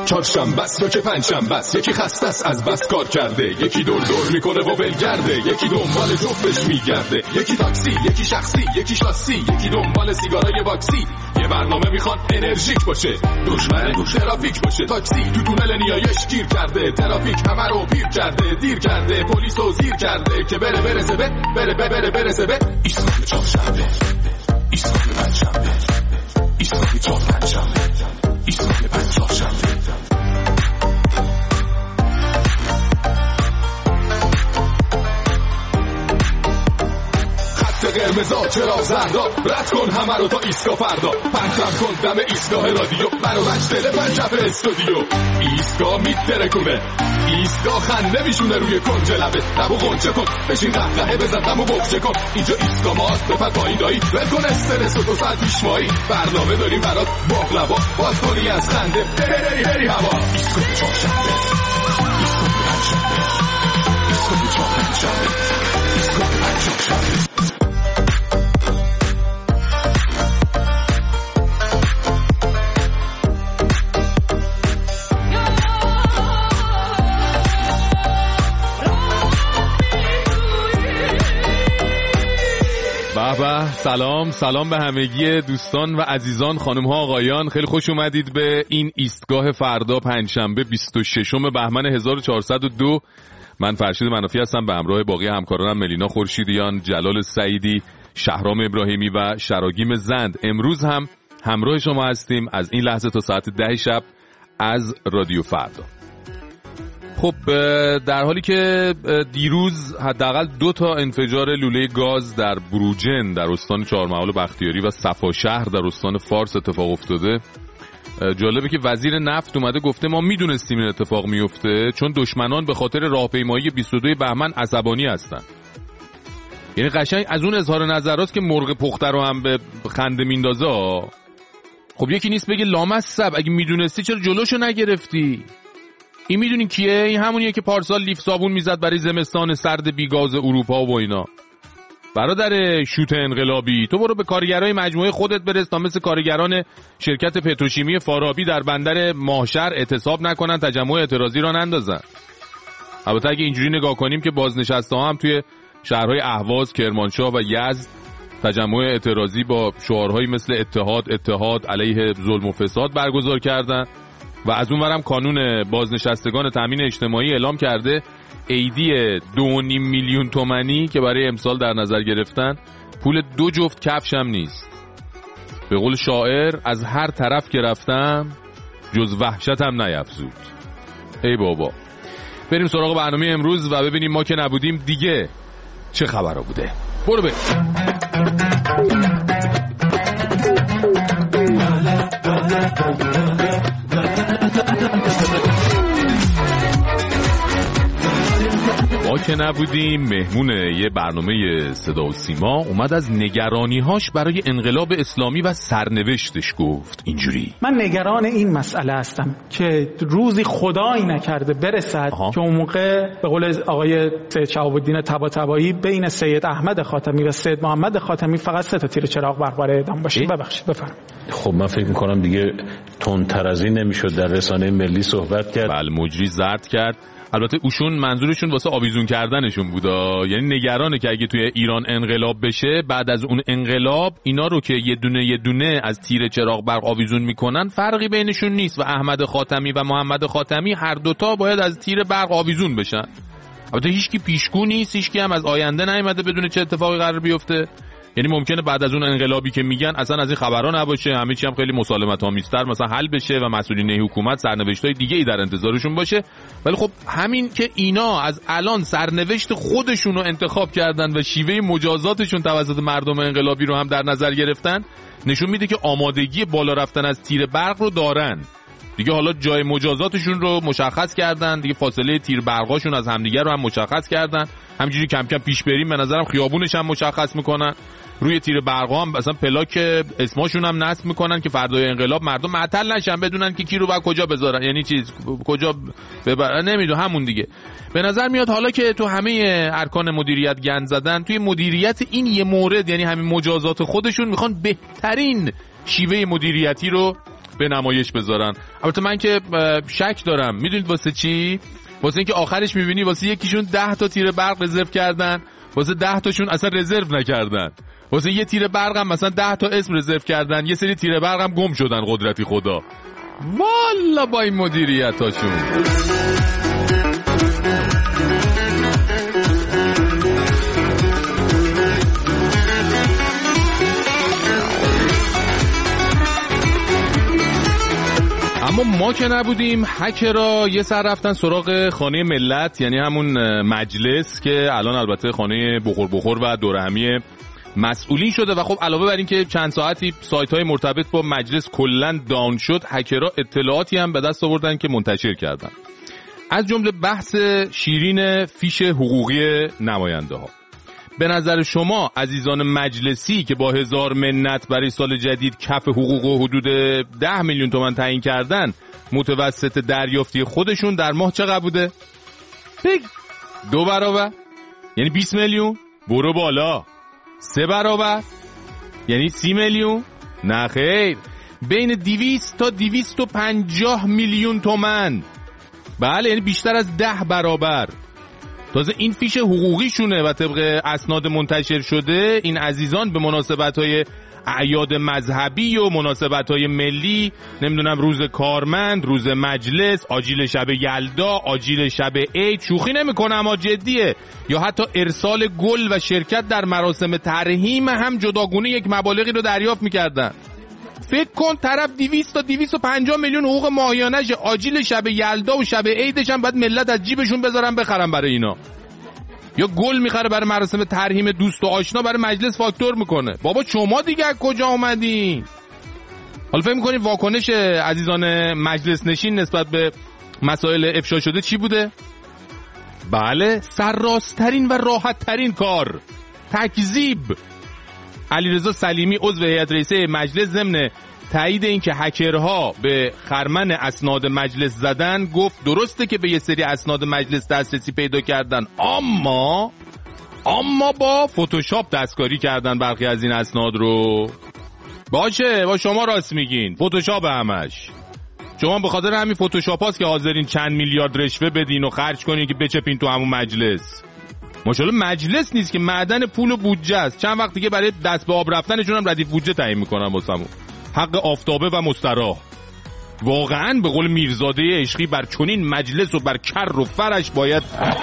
چهارشنبه است و که پنجشنبه است، یکی خسته است از بس کار کرده، یکی دور دور میکنه و ولگرده، یکی دنبال جفتش میگرده، یکی تاکسی، یکی شخصی، یکی شاسی، یکی دنبال سیگارای واکسی. یه برنامه میخوان انرژیک باشه، دشمن ترافیک باشه. تاکسی تو تونل نیایش گیر کرده، ترافیک همه رو پیر کرده، دیر کرده، پلیس رو زیر کرده که برسه به ایستگاه چهارشنبه، ایستگاه پنجشنبه، ایستگاه چهارشنبه، ایستگاه پنجشنبه. قرمزا چرا زردا، رد کن همه رو تا ایستگاه فردا، پنجم کن دم ایستگاه رادیو، منو مجدل پنجف استودیو. ایستگاه میترکونه، ایستگاه خنده میشونه روی کنج لبه، لبو غنچه کن، بشین قهقهه بزن دمو بغچه کن. اینجا ایستگاه ماست، بپر پایین دایی، ول کن استرس و 2 ساعت پیشمایی، برنامه داریم برات باقلوا، باز کنی از خنده هری هوا. ایستگاه چهارشنبه، ایستگاه پنجشنبه، ایستگاه چهارشنبه، ایستگاه پنجشنبه. سلام به همگی دوستان و عزیزان، خانم ها آقایان، خیلی خوش اومدید به این ایستگاه فردا پنجشنبه 26 بهمن 1402. من فرشید منافی هستم به همراه باقی همکارانم ملینا خورشیدیان، جلال سعیدی، شهرام ابراهیمی و شراگیم زند. امروز هم همراه شما هستیم از این لحظه تا ساعت 10 شب از رادیو فردا. خب در حالی که دیروز حداقل 2 تا انفجار لوله گاز در بروجن در استان چهارمحال و بختیاری و صفاشهر در استان فارس اتفاق افتاده، جالبه که وزیر نفت اومده گفته ما میدونستیم این اتفاق میفته چون دشمنان به خاطر راهپیمایی 22 بهمن عصبانی هستن. یعنی قشنگ از اون اظهار نظراست که مرغ پخته رو هم به خنده میندازه. خب یکی نیست بگه لامصب اگه میدونستی چرا جلوشو نگرفتی؟ این میدونی کیه؟ این همونیه که پارسال لیف صابون میزد برای زمستان سرد بیگاز اروپا و اینا. برادر شوت انقلابی، تو برو به کارگرای مجموعه خودت برس تا مثل کارگران شرکت پتروشیمی فارابی در بندر ماهشهر اعتصاب نکنن، تجمع اعتراضی را نندازن. البته اگه اینجوری نگاه کنیم که بازنشسته ها هم توی شهرهای اهواز، کرمانشاه و یزد تجمع اعتراضی با شعارهایی مثل اتحاد علیه ظلم و فساد برگزار کردن و از اون ورم کانون بازنشستگان تامین اجتماعی اعلام کرده عیدی 2.5 میلیون تومانی که برای امسال در نظر گرفتن پول 2 جفت کفش هم نیست. به قول شاعر از هر طرف که رفتم جز وحشت هم نیفزود. ای بابا. بریم سراغ برنامه امروز و ببینیم ما که نبودیم دیگه چه خبرها بوده. برو بریم. ما که نبودیم مهمون یه برنامه صدا و سیما اومد از نگرانی‌هاش برای انقلاب اسلامی و سرنوشتش گفت اینجوری: من نگران این مسئله هستم که روزی خدایی نکرده برسد که اون موقع به قول آقای سید شهاب الدین طباطبایی بین سید احمد خاتمی و سید محمد خاتمی فقط 3 تا تیر چراغ برقرار اعدام باشه. ببخشید بفرمایید. خب من فکر می‌کنم دیگه تندتر از این نمیشد در رسانه ملی صحبت کرد. بله مجری زرد کرد. البته اوشون منظورشون واسه آویزون کردنشون بودا، یعنی نگرانه که اگه توی ایران انقلاب بشه بعد از اون انقلاب اینا رو که یه دونه از تیر چراغ برق آویزون میکنن فرقی بینشون نیست و احمد خاتمی و محمد خاتمی هر دوتا باید از تیر برق آویزون بشن. البته هیچکی پیشگو نیست، هیچکی هم از آینده نیومده بدون چه اتفاقی قرار بیفته. یعنی ممکنه بعد از اون انقلابی که میگن اصلا از این خبرا نباشه، همه چی هم خیلی مسالمت آمیزتر مثلا حل بشه و مسئولین حکومت سرنوشتای دیگه‌ای در انتظارشون باشه. ولی خب همین که اینا از الان سرنوشت خودشون رو انتخاب کردن و شیوه مجازاتشون توسط مردم انقلابی رو هم در نظر گرفتن نشون میده که آمادگی بالا رفتن از تیر برق رو دارن. دیگه حالا جای مجازاتشون رو مشخص کردن، دیگه فاصله تیر برقاشون از همدیگه رو هم مشخص کردن. همینجوری کم کم پیش بریم به نظرم خیابونش هم مشخص میکنن. روی تیر برقا هم مثلا پلاک اسمشون هم نصب میکنن که فردای انقلاب مردم معطل نشن بدونن که کی رو بعد کجا بذارن، یعنی چیز کجا ببرن نمیدونم همون دیگه. به نظر میاد حالا که تو همه ارکان مدیریت گند زدن توی مدیریت این یه مورد، یعنی همین مجازات خودشون میخوان بهترین شیوه مدیریتی رو به نمایش بذارن. البته من که شک دارم، میدونید واسه چی؟ واسه اینکه آخرش میبینی واسه یکیشون 10 تا تیر برق رزرو کردن، واسه 10 تاشون اصلا رزرو نکردن. واسه یه تیر برق هم مثلا 10 تا اسم رزرو کردن، یه سری تیر برق هم گم شدن قدرتی خدا. والا با این مدیریتاشون. اما ما که نبودیم، هکرها یه سر رفتن سراغ خانه ملت، یعنی همون مجلس که الان البته خانه بخور و دورهمی مسئولین شده و خب علاوه بر این که چند ساعتی سایت‌های مرتبط با مجلس کلاً داون شد، هکرها اطلاعاتی هم به دست آوردن که منتشر کردن، از جمله بحث شیرین فیش حقوقی نماینده‌ها. به نظر شما عزیزان مجلسی که با 1000 منت برای سال جدید کف حقوق و حدود 10 میلیون تومان تعیین کردن، متوسط دریافتی خودشون در ماه چقدر بوده؟ 2 برابر یعنی 20 میلیون، برو بالا. 3 برابر یعنی 30 میلیون، نه خیر، بین 200 تا 250 میلیون تومان. بله، یعنی بیشتر از 10 برابر. تازه این فیش حقوقیشونه و طبق اسناد منتشر شده این عزیزان به مناسبت‌های اعیاد مذهبی و مناسبت‌های ملی، نمیدونم روز کارمند، روز مجلس، آجیل شب یلدا، آجیل شب عید، شوخی نمی‌کنم اما جدیه، یا حتی ارسال گل و شرکت در مراسم ترحیم هم جداگونه یک مبالغی رو دریافت می‌کردن. فکر کن طرف 200 تا 250 میلیون حقوق ماهیانه‌ش، آجیل شب یلدا و شب عیدش هم باید ملت از جیبشون بذارن بخرن برای اینا. یا گل میخره برای مراسم ترحیم دوست و آشنا، برای مجلس فاکتور میکنه. بابا شما دیگه کجا اومدین؟ حالا فکر میکنید واکنش عزیزان مجلس نشین نسبت به مسائل افشا شده چی بوده؟ بله، سرراست‌ترین و راحت‌ترین کار، تکذیب. علیرضا سلیمی عضو هیئت رئیسه مجلس ضمن تایید این که هکرها به خرمن اسناد مجلس زدن گفت درسته که به یه سری اسناد مجلس دسترسی پیدا کردن، اما با فتوشاپ دستکاری کردن برخی از این اسناد رو. باشه، با شما راست میگین، فتوشاپ همش. شما به خاطر همین فتوشاپ هاست که حاضرین چند میلیارد رشوه بدین و خرج کنین که بچپین تو همون مجلس. ماشاءالله مجلس نیست که معدن پول و بودجه است. چند وقت دیگه برای دست به آب رفتنشون هم ردیف بودجه تعیین میکنن واسمون. حق آفتابه و مستراح. واقعا به قول میرزاده عشقی بر چنین مجلس و بر کر و فرش باید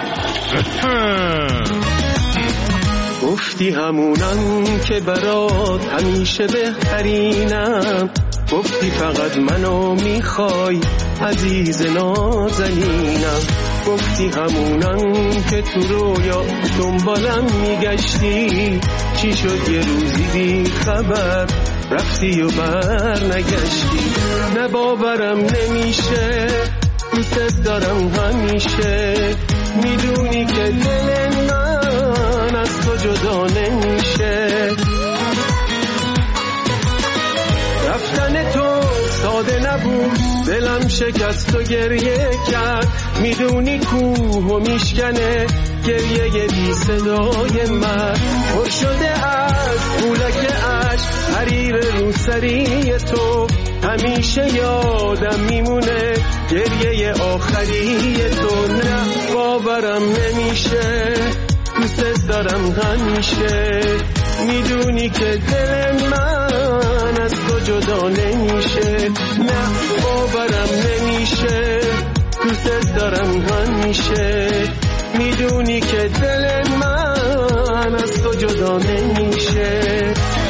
گفتی همونم که برات همیشه بهترینم، گفتی فقط منو میخوای عزیز نازنینم، گفتی همونم که تو رویا دنبالم میگشتی، چی شد یه روزی بی خبر رفتی و بر نگشتی. نه باورم نمیشه، دوست دارم همیشه، میدونی که دل من از تو جدا نمیشه. رفتن تو ساده نبود، دلم شکست و گریه کرد، میدونی کوه و میشکنه گریه بی صدای من، پر شده از پولک عشق حریر روسری تو، همیشه یادم میمونه گریه آخری تو. نه باورم نمیشه، دوست دارم همیشه، میدونی که دل من از تو جدا نمیشه. نه باورم نمیشه، دوست دارم همیشه، میدونی که دل من از تو جدا نمیشه.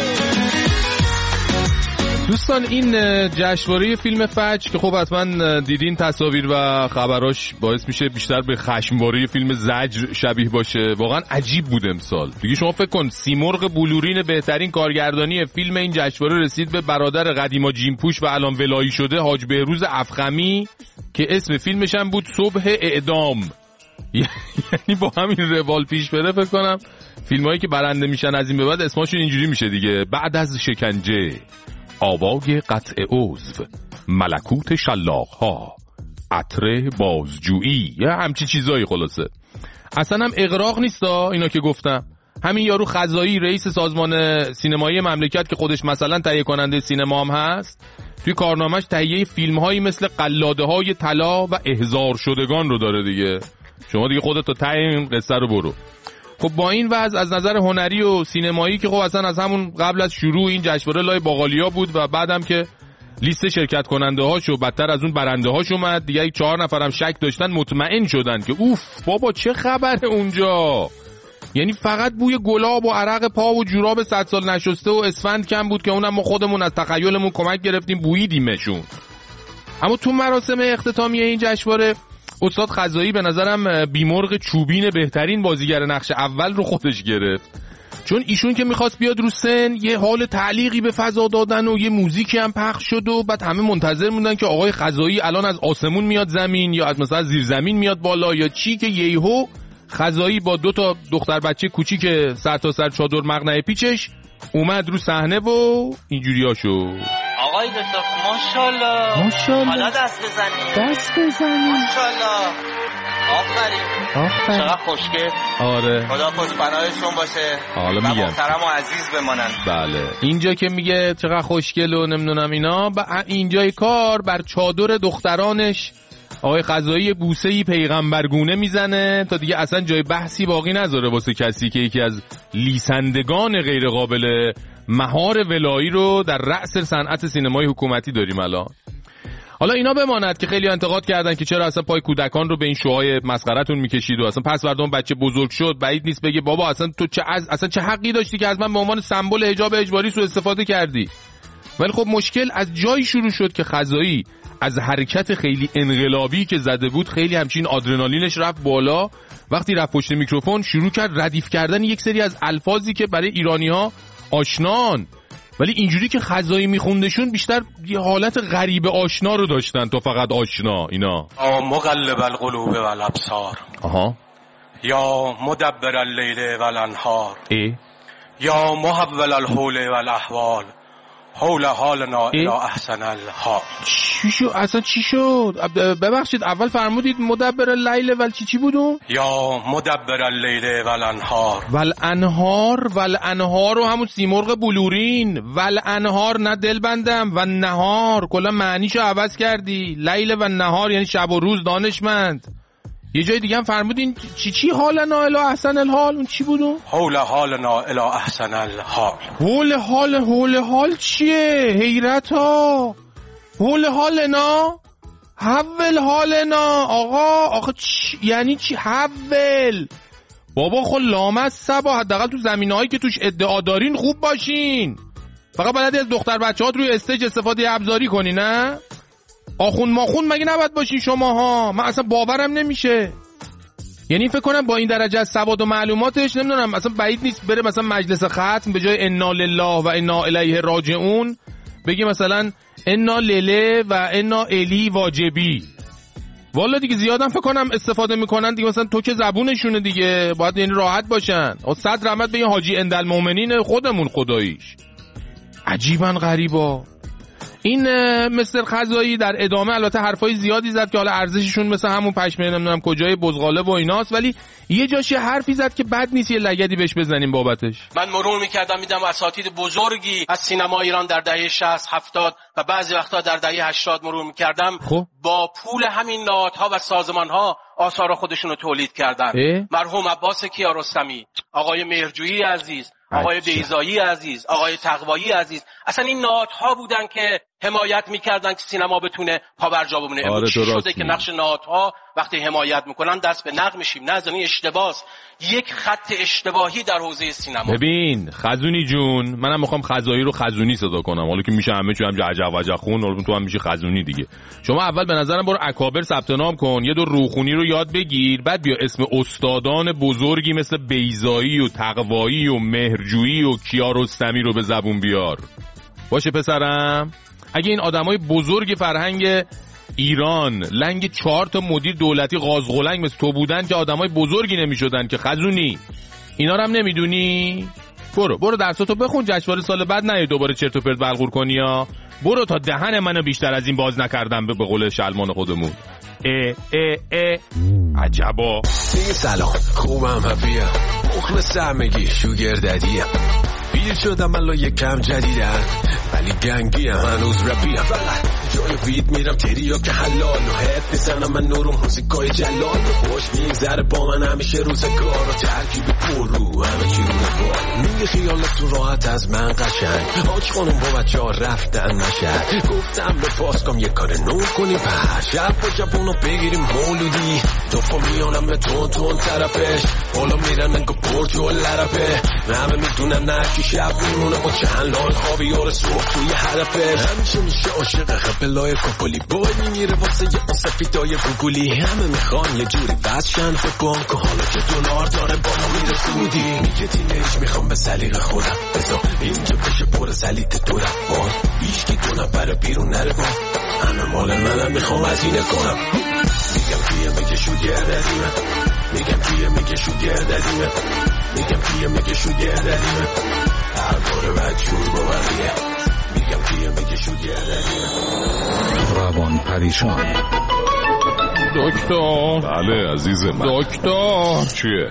دوستان، این جشنواره فیلم فجر که خب حتما دیدین تصاویر و خبراش باعث میشه بیشتر به خشمواره فیلم زجر شبیه باشه. واقعا عجیب بود امسال دیگه. شما فکر کن سیمرغ بلورین بهترین کارگردانی فیلم این جشنواره رسید به برادر قدیما جیمپوش و الان ولایی شده حاج بهروز افخمی که اسم فیلمش هم بود صبح اعدام. یعنی با همین روال پیش بره فکر کنم فیلمایی که برنده میشن از این به بعد اسمشون اینجوری میشه دیگه: بعد از شکنجه، آوای قطع عضو، ملکوت شلاق‌ها، عطر بازجویی، یا همچی چیزایی. خلاصه اصلا هم اغراق نیستا اینا که گفتم. همین یارو خزایی رئیس سازمان سینمایی مملکت که خودش مثلا تهیه کننده سینما هم هست، توی کارنامه‌اش تهیه فیلم‌هایی مثل قلاده‌های طلا و احضار شدگان رو داره دیگه. شما دیگه خودت تا ته این قصه رو برو. خب با این وضع از نظر هنری و سینمایی که خب اصلا از همون قبل از شروع این جشنواره لای باقالیا بود و بعدم که لیست شرکت کننده هاش و بدتر از اون برنده هاش اومد دیگه، 4 نفرم شک داشتن، مطمئن شدن که اوف بابا چه خبره اونجا. یعنی فقط بوی گلاب و عرق پا و جوراب 100 سال نشسته و اسفند کم بود که اونم ما خودمون از تخیلمون کمک گرفتیم بوییدیمشون. اما تو مراسم اختتامیه این جشنواره استاد خزایی به نظرم بیمرغ چوبین بهترین بازیگر نقش اول رو خودش گرفت، چون ایشون که میخواست بیاد رو سن یه حال تعلیقی به فضا دادن و یه موزیکی هم پخش شد و بعد همه منتظر موندن که آقای خزایی الان از آسمون میاد زمین یا از مثلا زیر زمین میاد بالا یا چی، که یهو خزایی با 2 تا دختر بچه کوچیک سر تا سر چادر مقنعه پیچش اومد رو صحنه و اینجوریا شد. آقای دکتر ماشاءالله حالا دست بزنیم ماشاءالله. آفرین چقدر خوشگل. آره خدا خوشبنایشون باشه. حالا میگم محترم و عزیز بمانن. بله اینجا که میگه چقدر خوشگل و نمیدونم اینا، اینجای کار بر چادر دخترانش آقای خزایی بوسه‌ای پیغمبرگونه میزنه تا دیگه اصلا جای بحثی باقی نذاره واسه کسی که یکی از لیسندگان غیر قابل مهار ولایی رو در رأس صنعت سینمای حکومتی داریم الان. حالا اینا بماند که خیلی انتقاد کردن که چرا اصلا پای کودکان رو به این شوهای مسخره‌تون میکشید و اصلا پس فردا بچه بزرگ شد بعید نیست بگه بابا اصلا تو اصلا چه حقی داشتی که از من به عنوان سمبل حجاب اجباری سوء استفاده کردی. ولی خب مشکل از جایی شروع شد که خزایی از حرکت خیلی انقلابی که زده بود خیلی همچین آدرنالینش رفت بالا. وقتی رفت پشت میکروفون شروع کرد ردیف کردن یک سری از الفاظی که برای ایرانی‌ها آشنان، ولی اینجوری که خزایی میخوندشون بیشتر یه حالت غریب آشنا رو داشتن تا فقط آشنا. اینا مقلب القلوب والابصار یا مدبر اللیل والانهار یا محول الحول والاحوال حول حالنا الى احسن الحال. چی شد؟ ببخشید اول فرمودید مدبر اللیل ولی چی بودون؟ یا مدبر اللیل والانهار. والانهار و همون سیمرغ بلورین. والانهار نه دل بندم و نهار کلا معنیشو عوض کردی. لیل و نهار یعنی شب و روز دانشمند. یه جای دیگه هم فرمودین چی حالنا الی احسن الحال. اون چی بودون؟ حول حالنا الی احسن الحال. حول حال چیه؟ حیرت ها. حول حالنا حول حالنا. آقا یعنی چی حول؟ بابا خود لامت سبا حداقل تو زمینه‌هایی که توش ادعا دارین خوب باشین. فقط بلدی از دختر بچه‌هات روی استیج استفاده ابزاری کنی نه؟ آخون ماخون مگه نباید باشین شماها؟ من اصلا باورم نمیشه. یعنی فکر کنم با این درجه از سواد و معلوماتش نمیدونم اصلا بعید نیست بره مثلا مجلس ختم به جای انا لله و انا الیه راجعون بگی مثلا انا لله و انا الی واجبی. والا دیگه زیادم فکر کنم استفاده میکنن دیگه، مثلا تو که زبونشونه دیگه باید یعنی راحت باشن. و صد رحمت به این حاجی اندالمؤمنین خودمون خداییش. عجیبا غریبا. این مستر خزایی در ادامه البته حرفای زیادی زد که حالا ارزششون مثل همون پشمه نمیدونم کجای بزغاله و ایناست، ولی یه جاش یه حرفی زد که بد نیست یه لگدی بهش بزنیم بابتش. من مرور میکردم میدم اساتید بزرگی از سینما ایران در دهه 60 70 و بعضی وقتا در دهه 80 مرور میکردم با پول همین نهادها و سازمانها آثار خودشون رو تولید کردن. مرحوم عباس کیارستمی، آقای مهرجویی عزیز، آقای بیضایی عزیز، آقای تقوایی عزیز، اصلا این نهادها بودن که حمایت میکردن که سینما بتونه پا بر جا بمونه. آره چی شده که نقش نهادها وقتی حمایت میکنن دست به نقد میشیم؟ نه از این اشتباهست، یک خط اشتباهی در حوزه سینما. ببین خزونی جون، منم میخوام خزایی رو خزونی صدا کنم، حالا که میشه همه چی هم عجب وجب خون، حالا تو هم میشه خزونی دیگه. شما اول به نظرم برو اکابر ثبت نام کن، یه دور روخونی رو یاد بگیر، بعد بیا اسم استادان بزرگی مثل بیضایی و تقوایی و مهرجویی و کیارستمی رو به زبون بیار. باشه پسرم؟ اگه این آدمای بزرگ فرهنگ ایران لنگ 4 تا مدیر دولتی قازقلنگ مثل تو بودن که آدمای بزرگی نمیشدن که خزونی، اینا رو هم نمیدونی؟ برو درساتو بخون، جشنواره سال بعد نه دوباره چرت و پرت بلغور کنی ها. برو تا دهن منو بیشتر از این باز نکردم به قول شلمان خودمون. عجبا. سلام، خوبم، هپیم، مخلص همگی، شوگر ددیم. پیر شدم الان یکم جدیدم ولی گنگیم هنوز رپیم فقط جای وید میرم تریا که حلال و هد میزنم من نورم موزیکای جلال خوش میگذره با من همیشه روزگار و ترکیب پر رو همه چی رو نبار میگه خیالت تو راحت از من قشنگ آج خانم با بچه ها رفتن نشد گفتم به پاسکام یه کار نو کنیم پر شب با جبونو بگیریم مولودی توفا میانم به تون طرفش بالا میرن انگو پورتو لرپه همه میدونن نرکی شب میمونه با چند لال خوابی و رسوخ توی حرفش همیشه میشه عاشق خبلای کپولی بای میمیره واسه یه اون سفیدای گوگولی همه میخوان یه جوری وزشن به بانک و حالا که دلار داره بالا میره سودی میگه تینیج میخوام به سلیق خودم بزا اینجا بشه پر سلیت تو رفار بیشکی دو نفر بیرون نره با همه مال منم میخوام از اینه کنم میگم کیه میگه شوگر دادیمه میگم کیه میگه شوگر دادیمه میگم کیه میگه شوگر دادیمه هر باره باید شور با بقیه میگم کیه میگه شوگر دادیمه روان پریشان دکتر. بله عزیز من. دکتر. چیه؟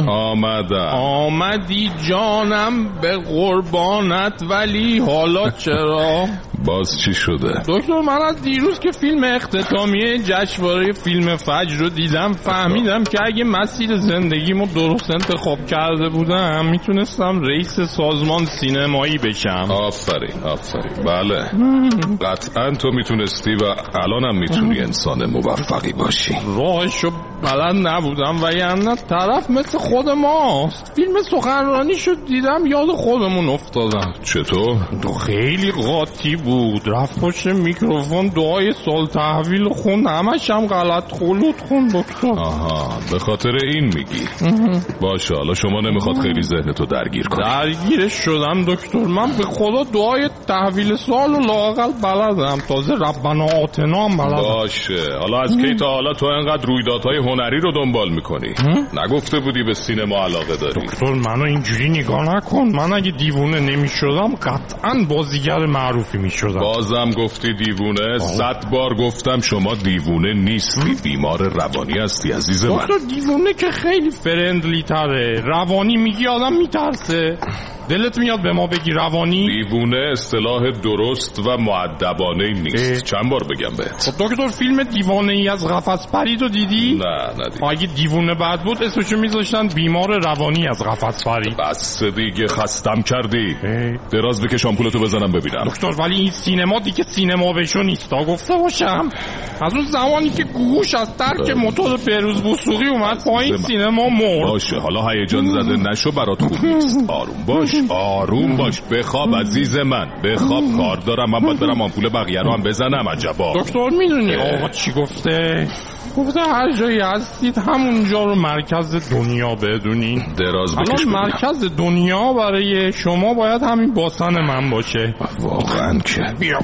آمدی جانم به قربانت ولی حالا چرا؟ باز چی شده؟ دکتر من از دیروز که فیلم اختتامیه جشنواره فیلم فجر رو دیدم فهمیدم که اگه مسیر زندگیمو درست انتخاب کرده بودم میتونستم رئیس سازمان سینمایی بشم. آفرین بله قطعا تو میتونستی و الانم میتونی انسان موفقی باشی. راهشو بلد نبودم و یعنی طرف مثل خود ماست. فیلم سخنرانی شد دیدم یاد خودمون افتادم. چطور؟ خیلی قاطی بود. رفت پشت میکروفون دعای سال تحویل خون همش هم غلط خلوط خون دکتر. آها به خاطر این میگی. باشه حالا شما نمیخواد خیلی ذهنتو درگیر کنی. درگیرش شدم دکتر. من به خدا دعای تحویل سال و لااقل بلدم تازه ربنا آتنا هم بلدم. باشه حالا از کی تا حالا تو انقدر رویدادهای هنری رو دنبال میکنی؟ نگفته بودی به سینما علاقه داری؟ دکتر منو اینجوری نگاه نکن. من اگه دیوونه نمیشدم قطعا بازیگر معروفی میشدم. بازم گفتی دیوونه؟ 100 بار گفتم شما دیوونه نیستی. بیمار روانی هستی عزیز من. دکتر دیوونه که خیلی فرندلی تره. روانی میگی آدم میترسه. دلت میاد به ما بگی روانی؟ دیوونه اصطلاح درست و مؤدبانه نیست. چند بار بگم بهت؟ دکتر فیلم دیوانه ای از قفس پرید رو دیدی؟ نه ندیدم. اگه دیوونه بد بود اسمشو میذاشتن بیمار روانی از قفس پرید. بس دیگه خستم کردی. دراز بکش آمپولتو بزنم ببینم. دکتر ولی این سینما دیگه سینما بشو نیست تا گفته باشم. از اون زمانی که گوش از ترک موتور پیروز بوسوقی اومد پایین سینما مرد. باشه حالا هیجان زده نشو برات خوب نیست. آروم باش بخواب عزیز من بخواب. کار دارم من باید برم آمپول بقیه رو هم بزنم. عجبا دکتر میدونی آقا چی گفته هر جایی هستید همونجا رو مرکز دنیا بدونین. دراز بکش الان مرکز دنیا برای شما باید همین باسن من باشه. واقعا که بیا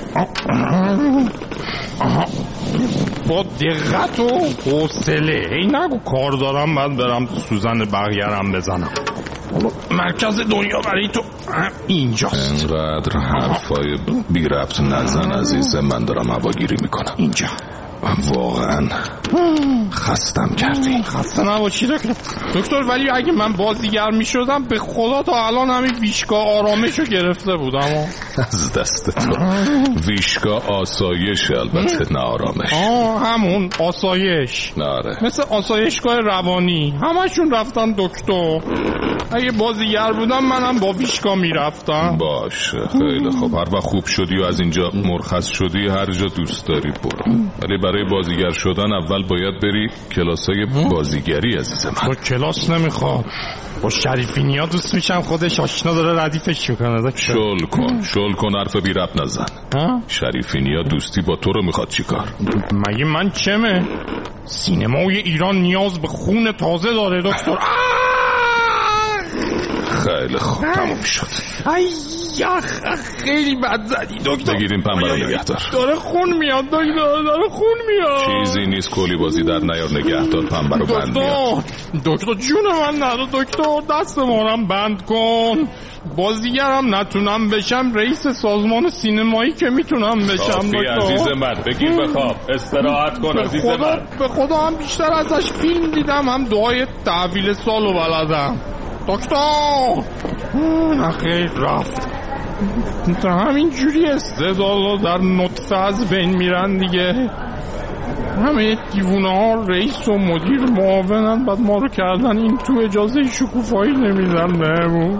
با دقت و حوصله. این نگو کار دارم بعد برم سوزن بقیه رو هم بزنم. مرکز دنیا برای تو اینجاست. انقدر حرفای بی ربط نزن عزیز من. دارم هواگیری میکنم اینجا. واقعا خستم کردی. خسته نباشی دکتر ولی اگه من بازیگر میشدم به خدا تا الان همین ویشگاه آرامشو گرفته بودم. از دست تو. ویشگاه آسایش البته نه آرامش. همون آسایش. ناره مثل آسایشگاه روانی همشون رفتن دکتر. اگه بازیگر بودم منم با ویشگاه میرفتم. باشه خیلی خوب. هر وقت خوب شدی و از اینجا مرخص شدی هر جا دوست داری برو. ولی برای بازیگر شدن اول باید بری کلاسای بازیگری عزیز من. تو کلاس نمیخواد. با شریفینیا دوست میشم خودش آشنا داره ردیفش میکنه. شل کن حرف بی ربط نزن. شریفینیا دوستی با تو رو میخواد چیکار؟ مگه من چمه؟ سینمای ایران نیاز به خون تازه داره دکتر. خیلی خوب تموم شد. خیلی بد زدی دکتر. بگیریم پنبه رو نگهدار. داره خون میاد دکتر. داره خون میاد. چیزی نیست کلی بازی در نیار نگهدار. پنبه رو بند میاد. دکتر جون من نرو دکتر. دست مارم بند کن. بازیگرم نتونم بشم رئیس سازمان سینمایی که میتونم بشم دکتر. عزیز من بگیر بخواب استراحت کن عزیز من. به خدا هم بیشتر ازش فیلم دیدم هم دعای تحویل سالو بلدم. دکتر نخیر رفت. همین جوری استعدادا در نطفه از بین میرن دیگه. همه دیوونه ها رئیس و مدیر معاونن، بعد ما رو کردن این تو اجازه شکوفایی نمیدن بهمون.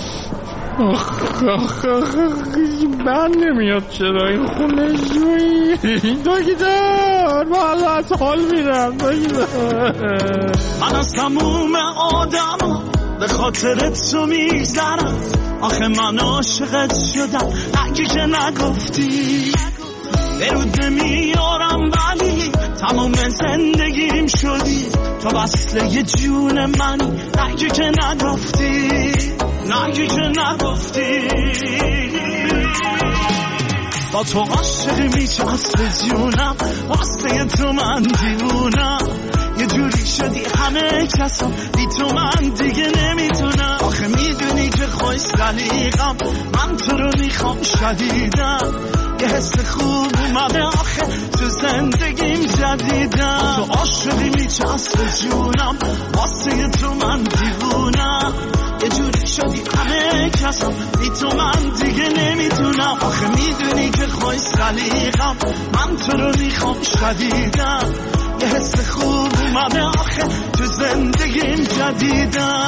بر نمیاد چرا این خونه جویی. دکتر من از حال میرم دکتر. من از تموم آدم به خاطرت تو میگذرم. آخه من عاشقت شدم اگه که نگفتی. درود نمیارم ولی تمام زندگیم شدی. تو وصله جون منی اگه که نگفتی. نگی که نگفتی. با تو عاشقی میچسته جونم. واسه تو من دیوونم. یه جوری شدی همه کسا بی تو من دیگه نمیتونم. آخه میدونی که خوش سلیقم. من تو رو میخوام شدیدم. یه حس خوب اومده آخه تو زندگیم جدیدم. تو عاشقی میچسته جونم. واسه تو من دیوونم. یه جوری شدی همه کسا بی تو من دیگه نمیتونم. آخه میدونی که خوش سلیقم. من تو رو میخوام شدیدم. یه حس خوب اومده آخه تو زندگیم جدیدم.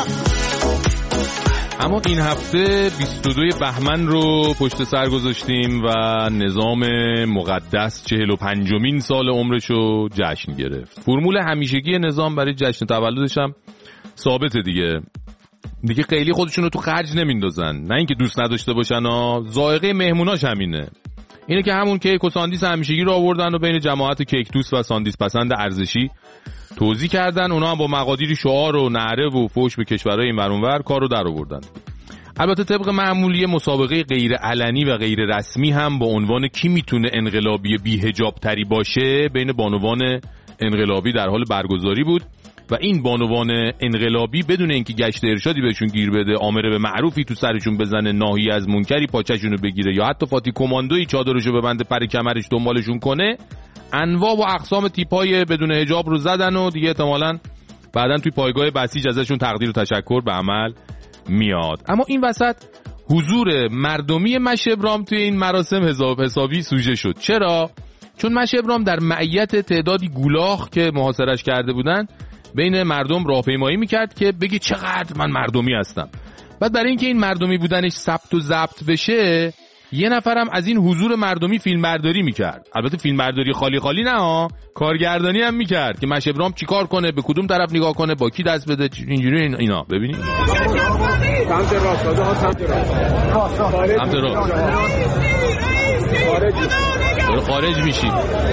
اما این هفته 22 بهمن رو پشت سر گذاشتیم و نظام مقدس 45مین سال عمرش رو جشن گرفت. فرمول همیشگی نظام برای جشن تولدش هم ثابته دیگه خیلی خودشون رو تو خرج نمیندازن. نه اینکه دوست نداشته باشن، ذائقه مهموناش همینه. اینه که همون کیک و ساندیس همیشگی رو آوردن و بین جماعت کیک دوست و ساندیس پسند ارزشی توزیع کردن. اونا هم با مقادیری شعار و نعره و فوش به کشورهای این ور اون ور کارو در آوردن. البته طبق معمولی مسابقه غیر علنی و غیر رسمی هم با عنوان کی میتونه انقلابی بی حجاب تری باشه بین بانوان انقلابی در حال برگزاری بود و این بانوان انقلابی بدون اینکه گشت ارشادی بهشون گیر بده، آمر به معروفی تو سرشون بزنه، ناهی از منکری پاچه‌شونو بگیره یا حتی فاتی کماندویی چادرشو ببنده پر کمرش دنبالشون کنه، انواع و اقسام تیپای بدون حجاب رو زدن و دیگه احتمالاً بعدن توی پایگاه بسیج ازشون تقدیر و تشکر به عمل میاد. اما این وسط حضور مردمی مشهد ابرام توی این مراسم حسابی سوژه شد. چرا؟ چون مشهد ابرام در معیت تعدادی گولاخ که محاصرش کرده بودن بین مردم راهپیمایی میکرد که بگی چقدر من مردمی هستم. بعد برای اینکه این مردمی بودنش ثبت و ضبط بشه، یه نفرم از این حضور مردمی فیلمبرداری میکرد. البته فیلمبرداری خالی خالی نه، کارگردانی هم میکرد که مشهد ابرام چیکار کنه، به کدوم طرف نگاه کنه، با کی دست بده، اینجوری اینا. ببینید سمت راست سمت راست خارج میشی.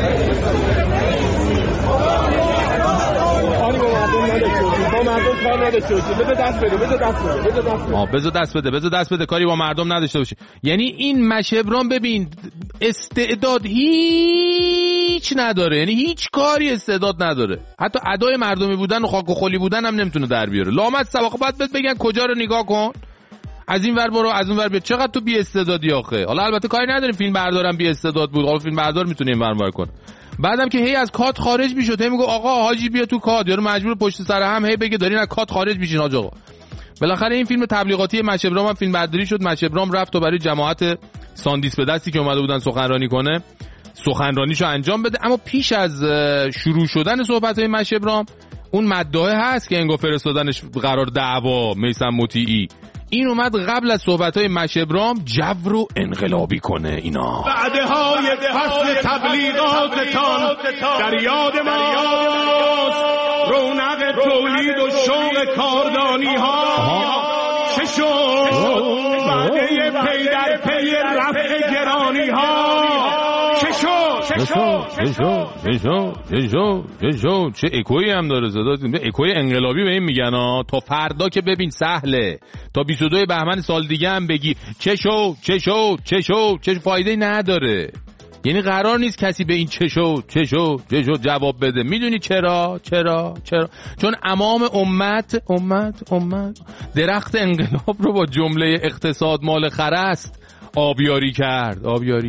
بذار دست بده کاری با مردم نداشته باشی. یعنی این مشهد ابرام ببین استعداد هیچ نداره، یعنی هیچ کاری استعداد نداره، حتی ادای مردمی بودن و خاک و خلی بودن هم نمیتونه در بیاره. لامد سواخه بعد بگن کجا رو نگاه کن، از این ور برو از اون ور بیا، چقدر تو بی استعدادی آخه. حالا البته کاری نداریم فیلم بردارم بی استعداد بود، حالا فیلم بردار میتونه این ور کنه. بعدم که هی از کات خارج میشد، هی میگه آقا حاجی بیا تو کات، یارو مجبور پشت سر هم هی بگه دارین از کات خارج میشین حاج آقا. بالاخره این فیلم تبلیغاتی مشهد ابرام هم فیلم برداری شد. مشهد ابرام رفت و برای جماعت ساندیس به دستی که اومده بودن سخنرانی کنه سخنرانیشو انجام بده. اما پیش از شروع شدن صحبت‌های مشهد ابرام اون مدعا هست که انگار فرستادنش قرار دعوا میثم مطیعی، این اومد قبل از صحبت‌های مشهد ابرام جو رو انقلابی کنه. اینا بعدهای فصل تبلیغاتتان در یاد ماست، رونق تولید و شوق کاردانی ها چه شد، وعده پی در پی رفع گرانی ها چه اکویی هم داره صدا، اکوی انقلابی به این میگن ها. تا فردا که ببین سهله، تا 22 بهمن سال دیگه هم بگی چه شد فایده نداره. یعنی قرار نیست کسی به این چه شد جواب بده. میدونی چرا؟ چون امام امت درخت انقلاب رو با جمله اقتصاد مال خرست آبیاری کرد.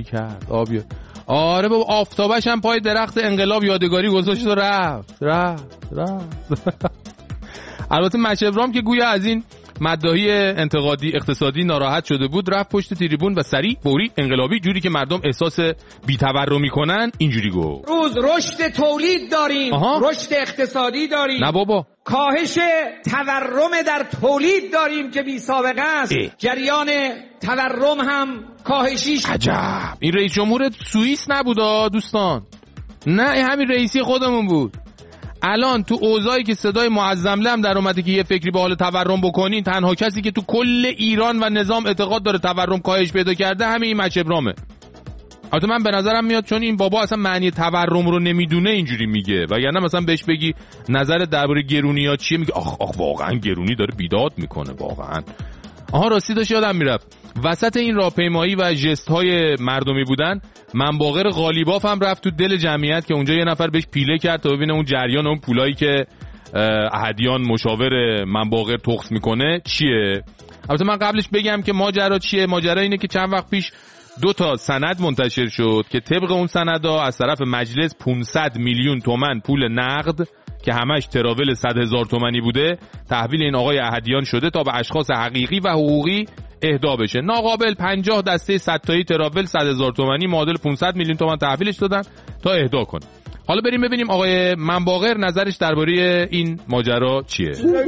آره بابا، آفتابش هم پای درخت انقلاب یادگاری گذاشت و رفت. البته مشهد ابرام که گویا از این مداحی انتقادی اقتصادی ناراحت شده بود، رفت پشت تریبون و سریع فوری انقلابی جوری که مردم احساس بی‌تورمی کنن اینجوری گفت روز رشد تولید داریم، رشد اقتصادی داریم، نه بابا، کاهش تورم در تولید داریم که بی سابقه است. جریان تورم هم کاهشیش. عجب، این رئیس جمهور سوئیس نبودا دوستان، نه همین رئیسی خودمون بود. الان تو اوضاعی که صدای معظم لم در اومده که یه فکری به حال تورم بکنین، تنها کسی که تو کل ایران و نظام اعتقاد داره تورم کاهش پیدا کرده همین این مچ ابرامه. البته من به نظرم میاد چون این بابا اصلا معنی تورم رو نمیدونه اینجوری میگه، وگرنه مثلا بهش بگی نظر درباره گرونی‌ها چیه، میگه آخ واقعا گرونی داره بیداد میکنه واقعا. راستی داشت یادم میرفت وسط این راهپیمایی و ژست های مردمی بودن، منباغر قالیباف هم رفت تو دل جمعیت که اونجا یه نفر بهش پیله کرد تا ببینه اون جریان اون پولایی که احدیان مشاور منباغر تخص میکنه چیه. البته من قبلش بگم که ماجرا چیه. ماجرا اینه که چند وقت پیش 2 سند منتشر شد که طبق اون سندها از طرف مجلس 500 میلیون تومان پول نقد که همش تراول 100,000 تومانی بوده تحویل این آقای احدیان شده تا به اشخاص حقیقی و حقوقی اهدا بشه. ناقابل 50 دسته 100 تایی تراول 100,000 تومانی معادل 500 میلیون تومان تحویلش دادن تا اهدا کنه. حالا بریم ببینیم آقای منباغر نظرش درباره این ماجرا چیه.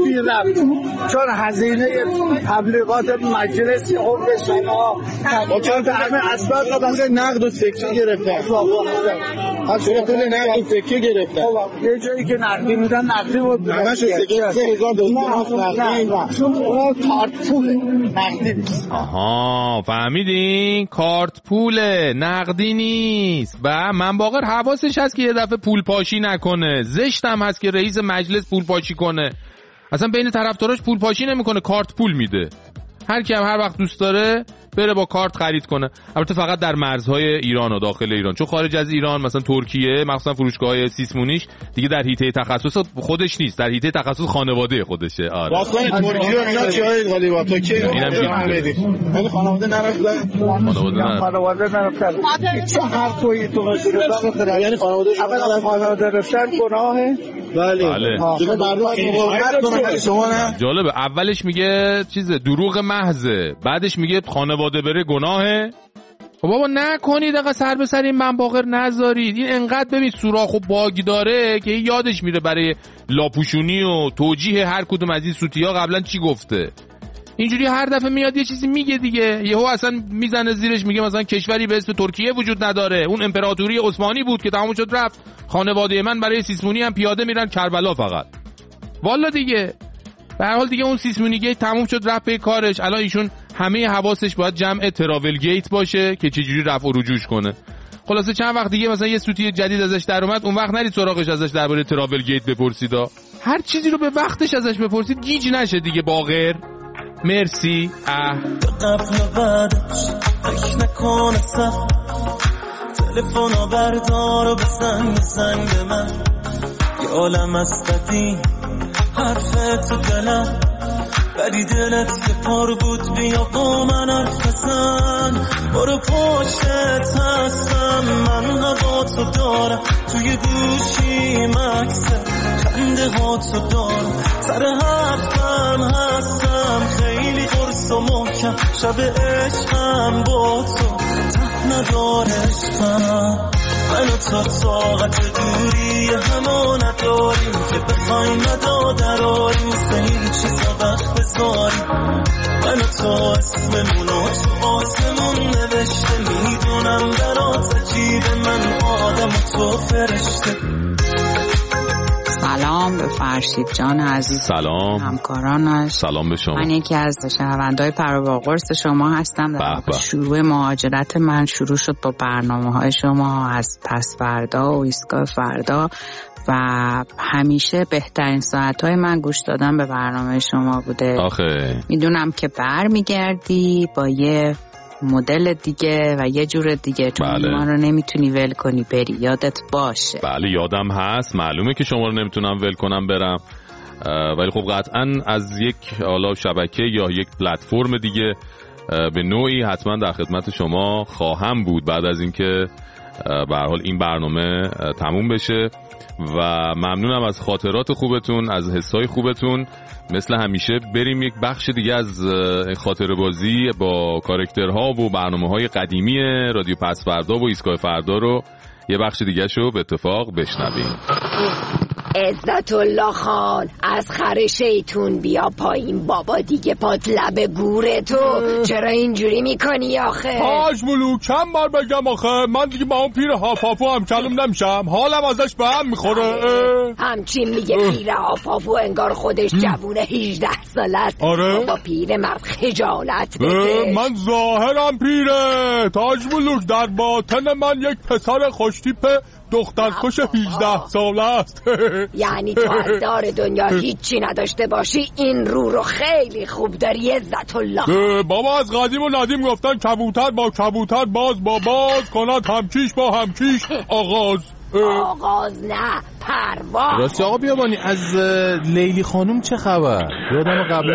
چون هزینه تبلیغات مجلس عمر شما چون همه اسباب رو نقد و سکه گرفتن. اصلا پول نقد و سکه گرفتن. یه جایی که نقدی میدن نقدی بود. همش سکه 3000 نقدی. کارت پول نقدی نیست. فهمیدین؟ کارت پول نقدی نیست. و منباغر حواسش هست که یه دفعه پول پاشی نکنه. زشت هم هست که رئیس مجلس پول پاشی کنه. اصلا بین طرفداراش پول پاشی نمیکنه، کارت پول میده. هر کی هم هر وقت دوست داره بره با کارت خرید کنه. البته فقط در مرزهای ایران و داخل ایران، چون خارج از ایران مثلا ترکیه مخصوصا فروشگاه‌های سیسمونیش دیگه در حیطه تخصص خودش نیست، در حیطه تخصص خانواده خودشه. آره واسه ترکیه اینا چای غالیبا تو کی اینم خانواده نرفتن چه حرفی تو مثلا یعنی خانواده رفتن گناهه. بله جالبه، اولش میگه چیز دروغ محضه، بعدش میگه خانواده بره گناهه. خب بابا نکنید، آقا سر به سر این منباغر نذارید. این انقدر ببین سوراخ و باگ داره که یادش میره برای لاپوشونی و توجیه هر کدوم از این سوتیا قبلا چی گفته. اینجوری هر دفعه میاد یه چیزی میگه دیگه، یهو اصلا میزنه زیرش میگه مثلا کشوری به اسم ترکیه وجود نداره، اون امپراتوری عثمانی بود که تموم شد رفت، خانواده من برای سیسمونی هم پیاده میرن کربلا فقط. والا دیگه به هر حال دیگه اون سیسمونی گیت تموم شد رفت به کارش. الان ایشون همه حواسش باید جمع تراول گیت باشه که چجوری رفع و رجوعش کنه. خلاصه چند وقت دیگه مثلا یه سوتی جدید ازش در اومد، اون وقت نرید سراغش ازش درباره تراول گیت بپرسید. هر چیزی رو به وقتش ازش بپرسید، گیج نشه دیگه باغر. مرسی. قبل و بعدش فکر نکنه سخت، تلفن بردار و بزن به من، یه عالم از قدیم حرفت تو دلم، ولی دلت یه پار بود، بیا با من حرف بزن. برو پشتت هستم، من هوا تو دارم، توی گوشی مکسه خنده ها تو دارم، سر حرفم هستم خیلی قرص و محکم، شب عشقم با تو ته نداره عشقم. من و تو طاقت دوری همه نداریم که بخوایم ندادراریم، مثل این چیزا وقت بذاریم. من و تو اسممون و تو آسمون نوشته، میدونم برات عجیبه، من آدم و تو فرشته. سلام به فرشید جان عزیز، سلام همکارانش، سلام به شما. من یکی از شنونده‌های پروا قرص شما هستم. شروع مهاجرت من شروع شد با برنامه‌های شما از پس فردا و ایستگاه فردا و همیشه بهترین ساعت‌های من گوش دادن به برنامه شما بوده. آخه میدونم که برمیگردی با یه مدل دیگه و یه جور دیگه، چون ما رو نمیتونی ول کنی بری، یادت باشه. بله یادم هست، معلومه که شما رو نمیتونم ول کنم برم، ولی خب قطعا از یک حالا شبکه یا یک پلتفرم دیگه به نوعی حتما در خدمت شما خواهم بود بعد از اینکه به هر حال این برنامه تموم بشه و ممنونم از خاطرات خوبتون، از حسای خوبتون. مثل همیشه بریم یک بخش دیگه از خاطره بازی با کاراکترها و برنامه‌های قدیمی رادیو پس فردا و ایستگاه فردا رو یه بخش دیگه شو به اتفاق بشنویم. عزت الله خان از خر شیطون بیا پایین بابا دیگه، پات لب گوره تو چرا اینجوری میکنی آخه؟ حاج ملوک چند بار بگم آخه من دیگه با اون پیر هافافو هم کلم نمیشم، حالم ازش به هم میخوره. همچین میگه پیر هافافو انگار خودش جوونه 18 ساله است. آره با پیر مرد خجالت بده. من ظاهرم پیره، تاج ملوک در باطن من یک پسر خوشتیپ دخترکش 18 ساله است. یعنی تو از دار دنیا هیچی نداشته باشی، این رو خیلی خوب داری عزت الله. بابا از قدیم و ندیم گفتن کبوتر با کبوتر باز با باز کند همکیش با همکیش آغاز نه پرواز. راستی آقا بیابانی از لیلی خانوم چه خبر؟ یادم قبل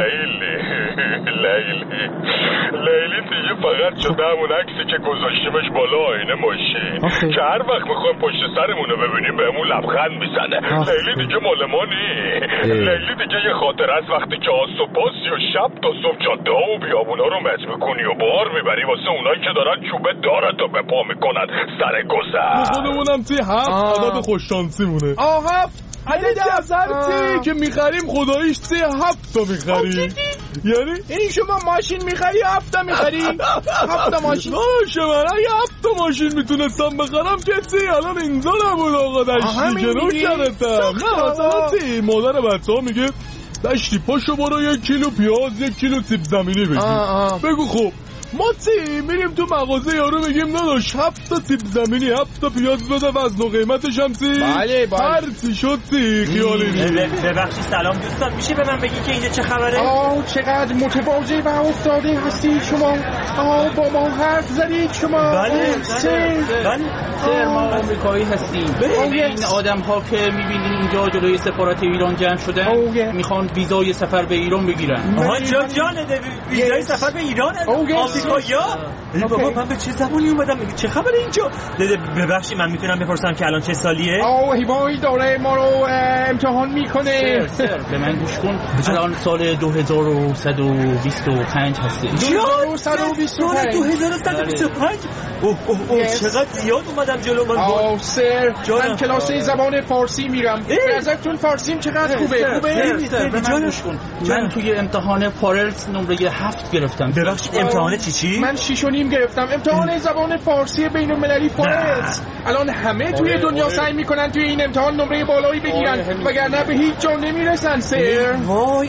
لیلی دیگه فقط شده همون عکسی که گذاشتیمش بالا آینه ماشین که هر وقت میخوایم پشت سرمونو ببینیم بهمون لبخند میزنه. لیلی دیگه مال ما نی. لیلی دیگه یه خاطر است وقتی که آسوپاس یا شب تا صبح جاده و بیابونا رو مچ میکنی و بار میبری واسه اونایی که دارن چوبه دارتو به پا میکنن سر گذر. خودمونم تی هفت عدد خوششانسی مونه. عدد جزرتی که میخریم خداییش 7 تا میخریم. یعنی این شما ماشین میخری 7 تا میخری 7 تا ماشین باشه. من اگه 7 تا ماشین میتونستم بخرم که الان اینجا نبود آقا دشتی جنو کردم. نه مثلا مادر بچه ها میگه دشتی پاشو برو 1 کیلو پیاز 1 کیلو سیب زمینی بگیر. بگو خب ما میریم تو مغازه یارو میگیم نداش 7 تا سیب زمینی 7 تا پیاز بده وزن و قیمتش هم بله هرچی شد خیالی نیست. ببخشید سلام دوستان، میشه به من بگی که اینجا چه خبره؟ چقدر متواضع و افتاده هستید شما. با ما حرف زدید شما. بله سر ما آمریکایی هستیم. این آدم ها که میبینین اینجا جلوی سفارت ایران جمع شدن میخوان ویزای سفر به ایران بگیرن. جانه ویزای سفر به ایران یا بابا من به چه زمانی اومدم؟ چه خبره اینجا؟ ببخشید من میتونم بپرسم که الان چه سالیه؟ هیوایی داره ما رو امتحان میکنه. سر به من گوش کن. الان سال 2125 هستی. 2125 چقدر زیاد اومدم جلو من. سر من کلاس زبان فارسی میرم. ازتون فارسیم چقدر خوبه. به من گوش کن. من توی امتحان فارلز نمره 7 گرفتم. ببخشید امتحان چی؟ من 6.5 گرفتم. امتحان زبان فارسی بین المللی فارلز. الان همه توی دنیا سعی میکنن توی این امتحان نمره بالایی بگیرن وگرنه به هیچ جا نمیرسن. سر وای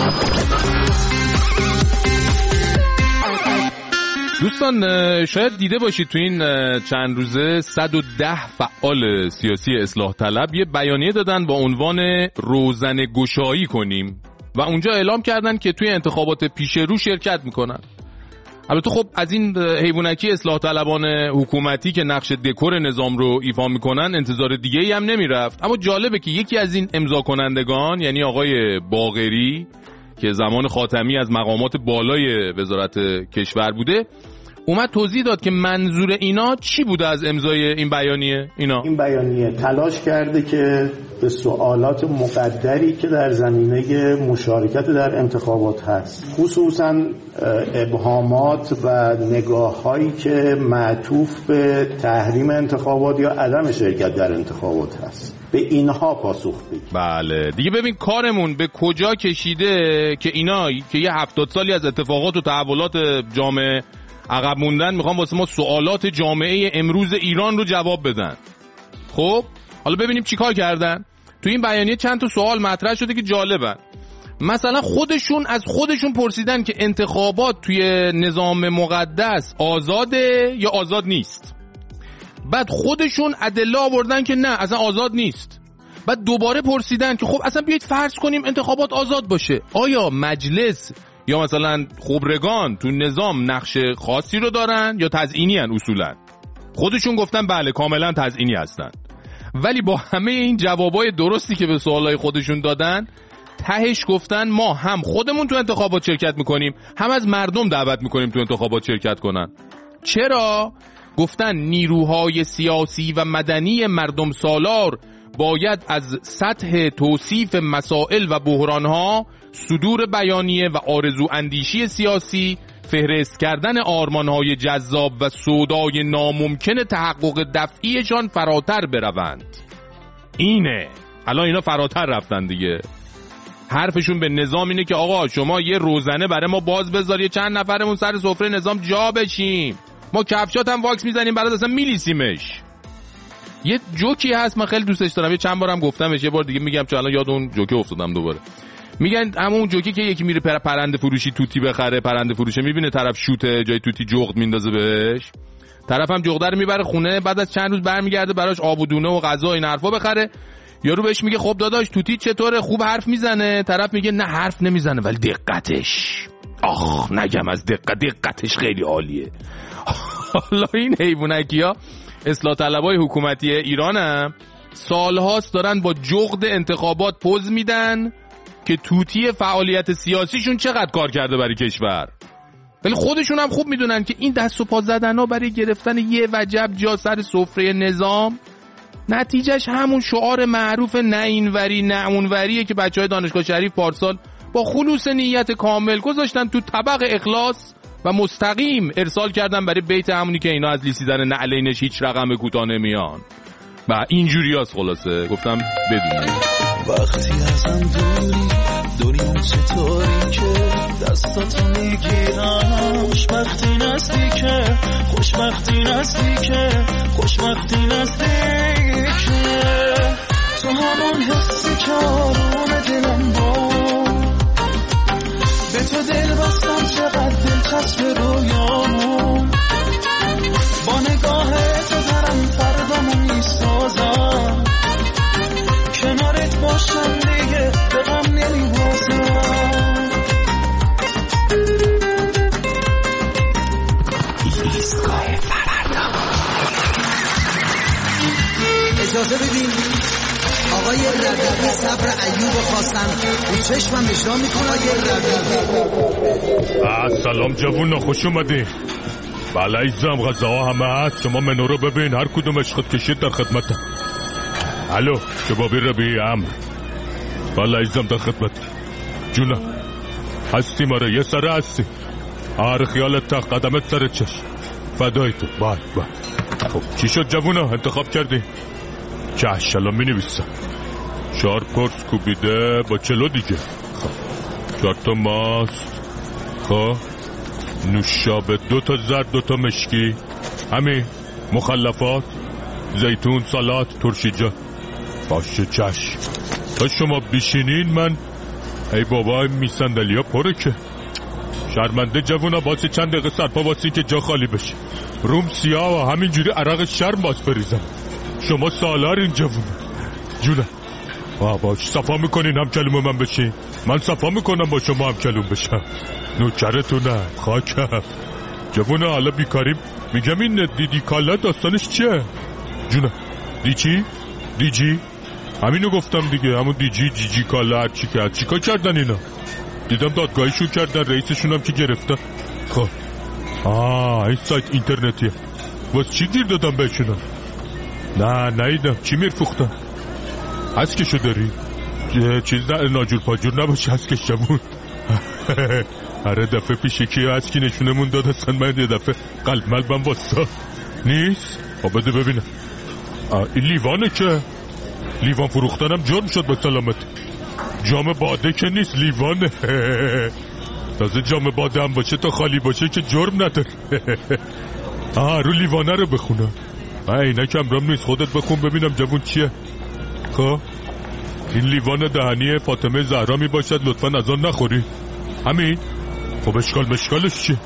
دوستان شاید دیده باشید تو این چند روزه 110 فعال سیاسی اصلاح طلب یه بیانیه دادن با عنوان روزنه گشایی کنیم و اونجا اعلام کردن که توی انتخابات پیش رو شرکت میکنن. البته خب از این حیوانکی اصلاح طلبان حکومتی که نقش دکور نظام رو ایفا میکنن انتظار دیگه‌ای هم نمیرفت. اما جالبه که یکی از این امضا کنندگان یعنی آقای باقری که زمان خاتمی از مقامات بالای وزارت کشور بوده اومد توضیح داد که منظور اینا چی بوده از امضای این بیانیه. این بیانیه تلاش کرده که به سوالات مقدری که در زمینه مشارکت در انتخابات هست خصوصا ابهامات و نگاه‌هایی که معطوف به تحریم انتخابات یا عدم شرکت در انتخابات هست به اینها پاسخ بدیم. بله دیگه ببین کارمون به کجا کشیده که اینا که یه 70 سالی از اتفاقات و تحولات جامعه عقب موندن میخوام واسه ما سوالات جامعه امروز ایران رو جواب بدن. خب حالا ببینیم چیکار کردن. تو این بیانیه چند تا سوال مطرح شده که جالبن. مثلا خودشون از خودشون پرسیدن که انتخابات توی نظام مقدس آزاده یا آزاد نیست. بعد خودشون ادله آوردن که نه اصلا آزاد نیست. بعد دوباره پرسیدن که خب اصلا بیایید فرض کنیم انتخابات آزاد باشه، آیا مجلس یا مثلا خبرگان تو نظام نقش خاصی رو دارن یا تزیینی هن اصولا؟ خودشون گفتن بله کاملا تزیینی هستن. ولی با همه این جوابای درستی که به سوالای خودشون دادن تهش گفتن ما هم خودمون تو انتخابات شرکت میکنیم هم از مردم دعوت میکنیم تو انتخابات شرکت کنن. چرا؟ گفتن نیروهای سیاسی و مدنی مردم سالار باید از سطح توصیف مسائل و بحرانها، صدور بیانیه و آرزو اندیشی سیاسی، فهرست کردن آرمانهای جذاب و سودای ناممکن تحقق دفعیشان فراتر بروند. اینه. الان اینا فراتر رفتن دیگه. حرفشون به نظام اینه که آقا شما یه روزنه برای ما باز بذار، یه چند نفرمون سر سفره نظام جا بشیم، ما کفشات هم واکس میزنیم برات، اصلا میلیسیمش. یه جوکی هست من خیلی دوستش دارم، یه چند بارم گفتمش، یه بار دیگه میگم چون الان یاد اون جوکی افتادم دوباره. میگن همون جوکی که یکی میره پرنده فروشی توتی بخره، پرنده فروشه میبینه طرف شوته جای توتی جغد میندازه بهش، طرف هم جغده رو میبره خونه، بعد از چند روز برمیگرده براش آب و دونه و غذا این حرفا بخره. یارو بهش میگه خب داداش توتی چطوره، خوب حرف میزنه؟ طرف میگه نه حرف نمیزنه ولی دقتش، آخ نگم از دقتش خیلی عالیه. حالا این حیوانکیا اصلاح طلبای حکومتی ایرانم سالهاست دارن با جغد انتخابات پوز میدن که توتی فعالیت سیاسیشون چقدر کار کرده برای کشور، ولی خودشون هم خوب میدونن که این دست و پا زدن ها برای گرفتن یه وجب جا سر سفره نظام نتیجهش همون شعار معروف نه اینوری نه اونوریه که بچهای دانشگاه شریف پارسال با خلوص نیت کامل گذاشتن تو طبق اخلاص و مستقیم ارسال کردن برای بیت همونی که اینا از لیسیدن نعلینش هیچ رقم کوتاه نمیان. و اینجوری هست. خلاصه گفتم بدونی وقتی ازم دوری دنیا چطوری که دستاتو میگیرم، خوشبختی نزدیکه، خوشبختی نزدیکه، خوشبختی نزدیکه، تو همون حسی که آروم دلم بود، به تو دل بستم چقدر دلچسب رویامون، با نگاه تو دارم فردامو میسازم، کنارت باشم دیگه به غم نمیبازم. ایستگاه فردا. اجازه بدین آقای ربیعی صبر ایوب خواستن رو چشمم اجرا میکنه. آقای سلام جوونا، خوش اومدین. بله ایزم غذاها همه هست، شما منو رو ببین، هر کدومش خود کشید در خدمتم. الو شبابی ربیعی امر. بله ایزم در خدمت. جونا هستی ماره یه سره هستی. آره خیالت تا قدمت سر چشم فدای تو. بای خب چی شد جوونا، انتخاب کردی؟ چشم الان می نویسم. 4 پرس کوبیده با چلو دیگه. خب 4 تا ماست، خب نوشابه 2 تا زرد 2 تا مشکی، همین مخلفات، زیتون، سالات، ترشیجان. باشه چشم. تا شما بشینین من ای بابا این صندلیا پره که شرمنده جوونا، باسی چند دقیقه سرپا باسی که جا خالی بشه. روم سیاه و همینجوری عرق شرم باز بریزم. شما سالارین جوونا. جونه باش صفا میکنین هم کلوم من بشین، من صفا میکنم با شما هم کلوم بشم. نوکرتونم خاکم جوونا. حالا بیکاریم میگم این دیدی کالا داستانش چیه؟ جونه دیجی همینو گفتم دیگه، همون دیجی کالا هر چی که چیکار کردن اینا؟ دیدم دادگاهیشون کردن، رئیسشون هم که گرفتن. خب این سایت اینترنتیه، واسه چی گیر دادم بهشون؟ نه نیدم. چی میرفوختن؟ هسکشو داری؟ چیز ناجور پاجور نباشه هسکش جمون. هره دفعه پیش یکی هسکی نشونمون داد اصلا من یه دفعه قلب ملبم واسا نیست. بده ببینم. این لیوانه که لیوان فروختنم جرم شد به سلامت. جام باده که نیست لیوانه. تازه جام باده هم باشه تا خالی باشه که جرم نداره. رو لیوانه رو بخونم. اینه که امرام نیست، خودت بخون ببینم جوون چیه. خب این لیوان دهنی فاطمه زهرا می باشد، لطفا از آن نخوری. همین. خب مشکالش چیه؟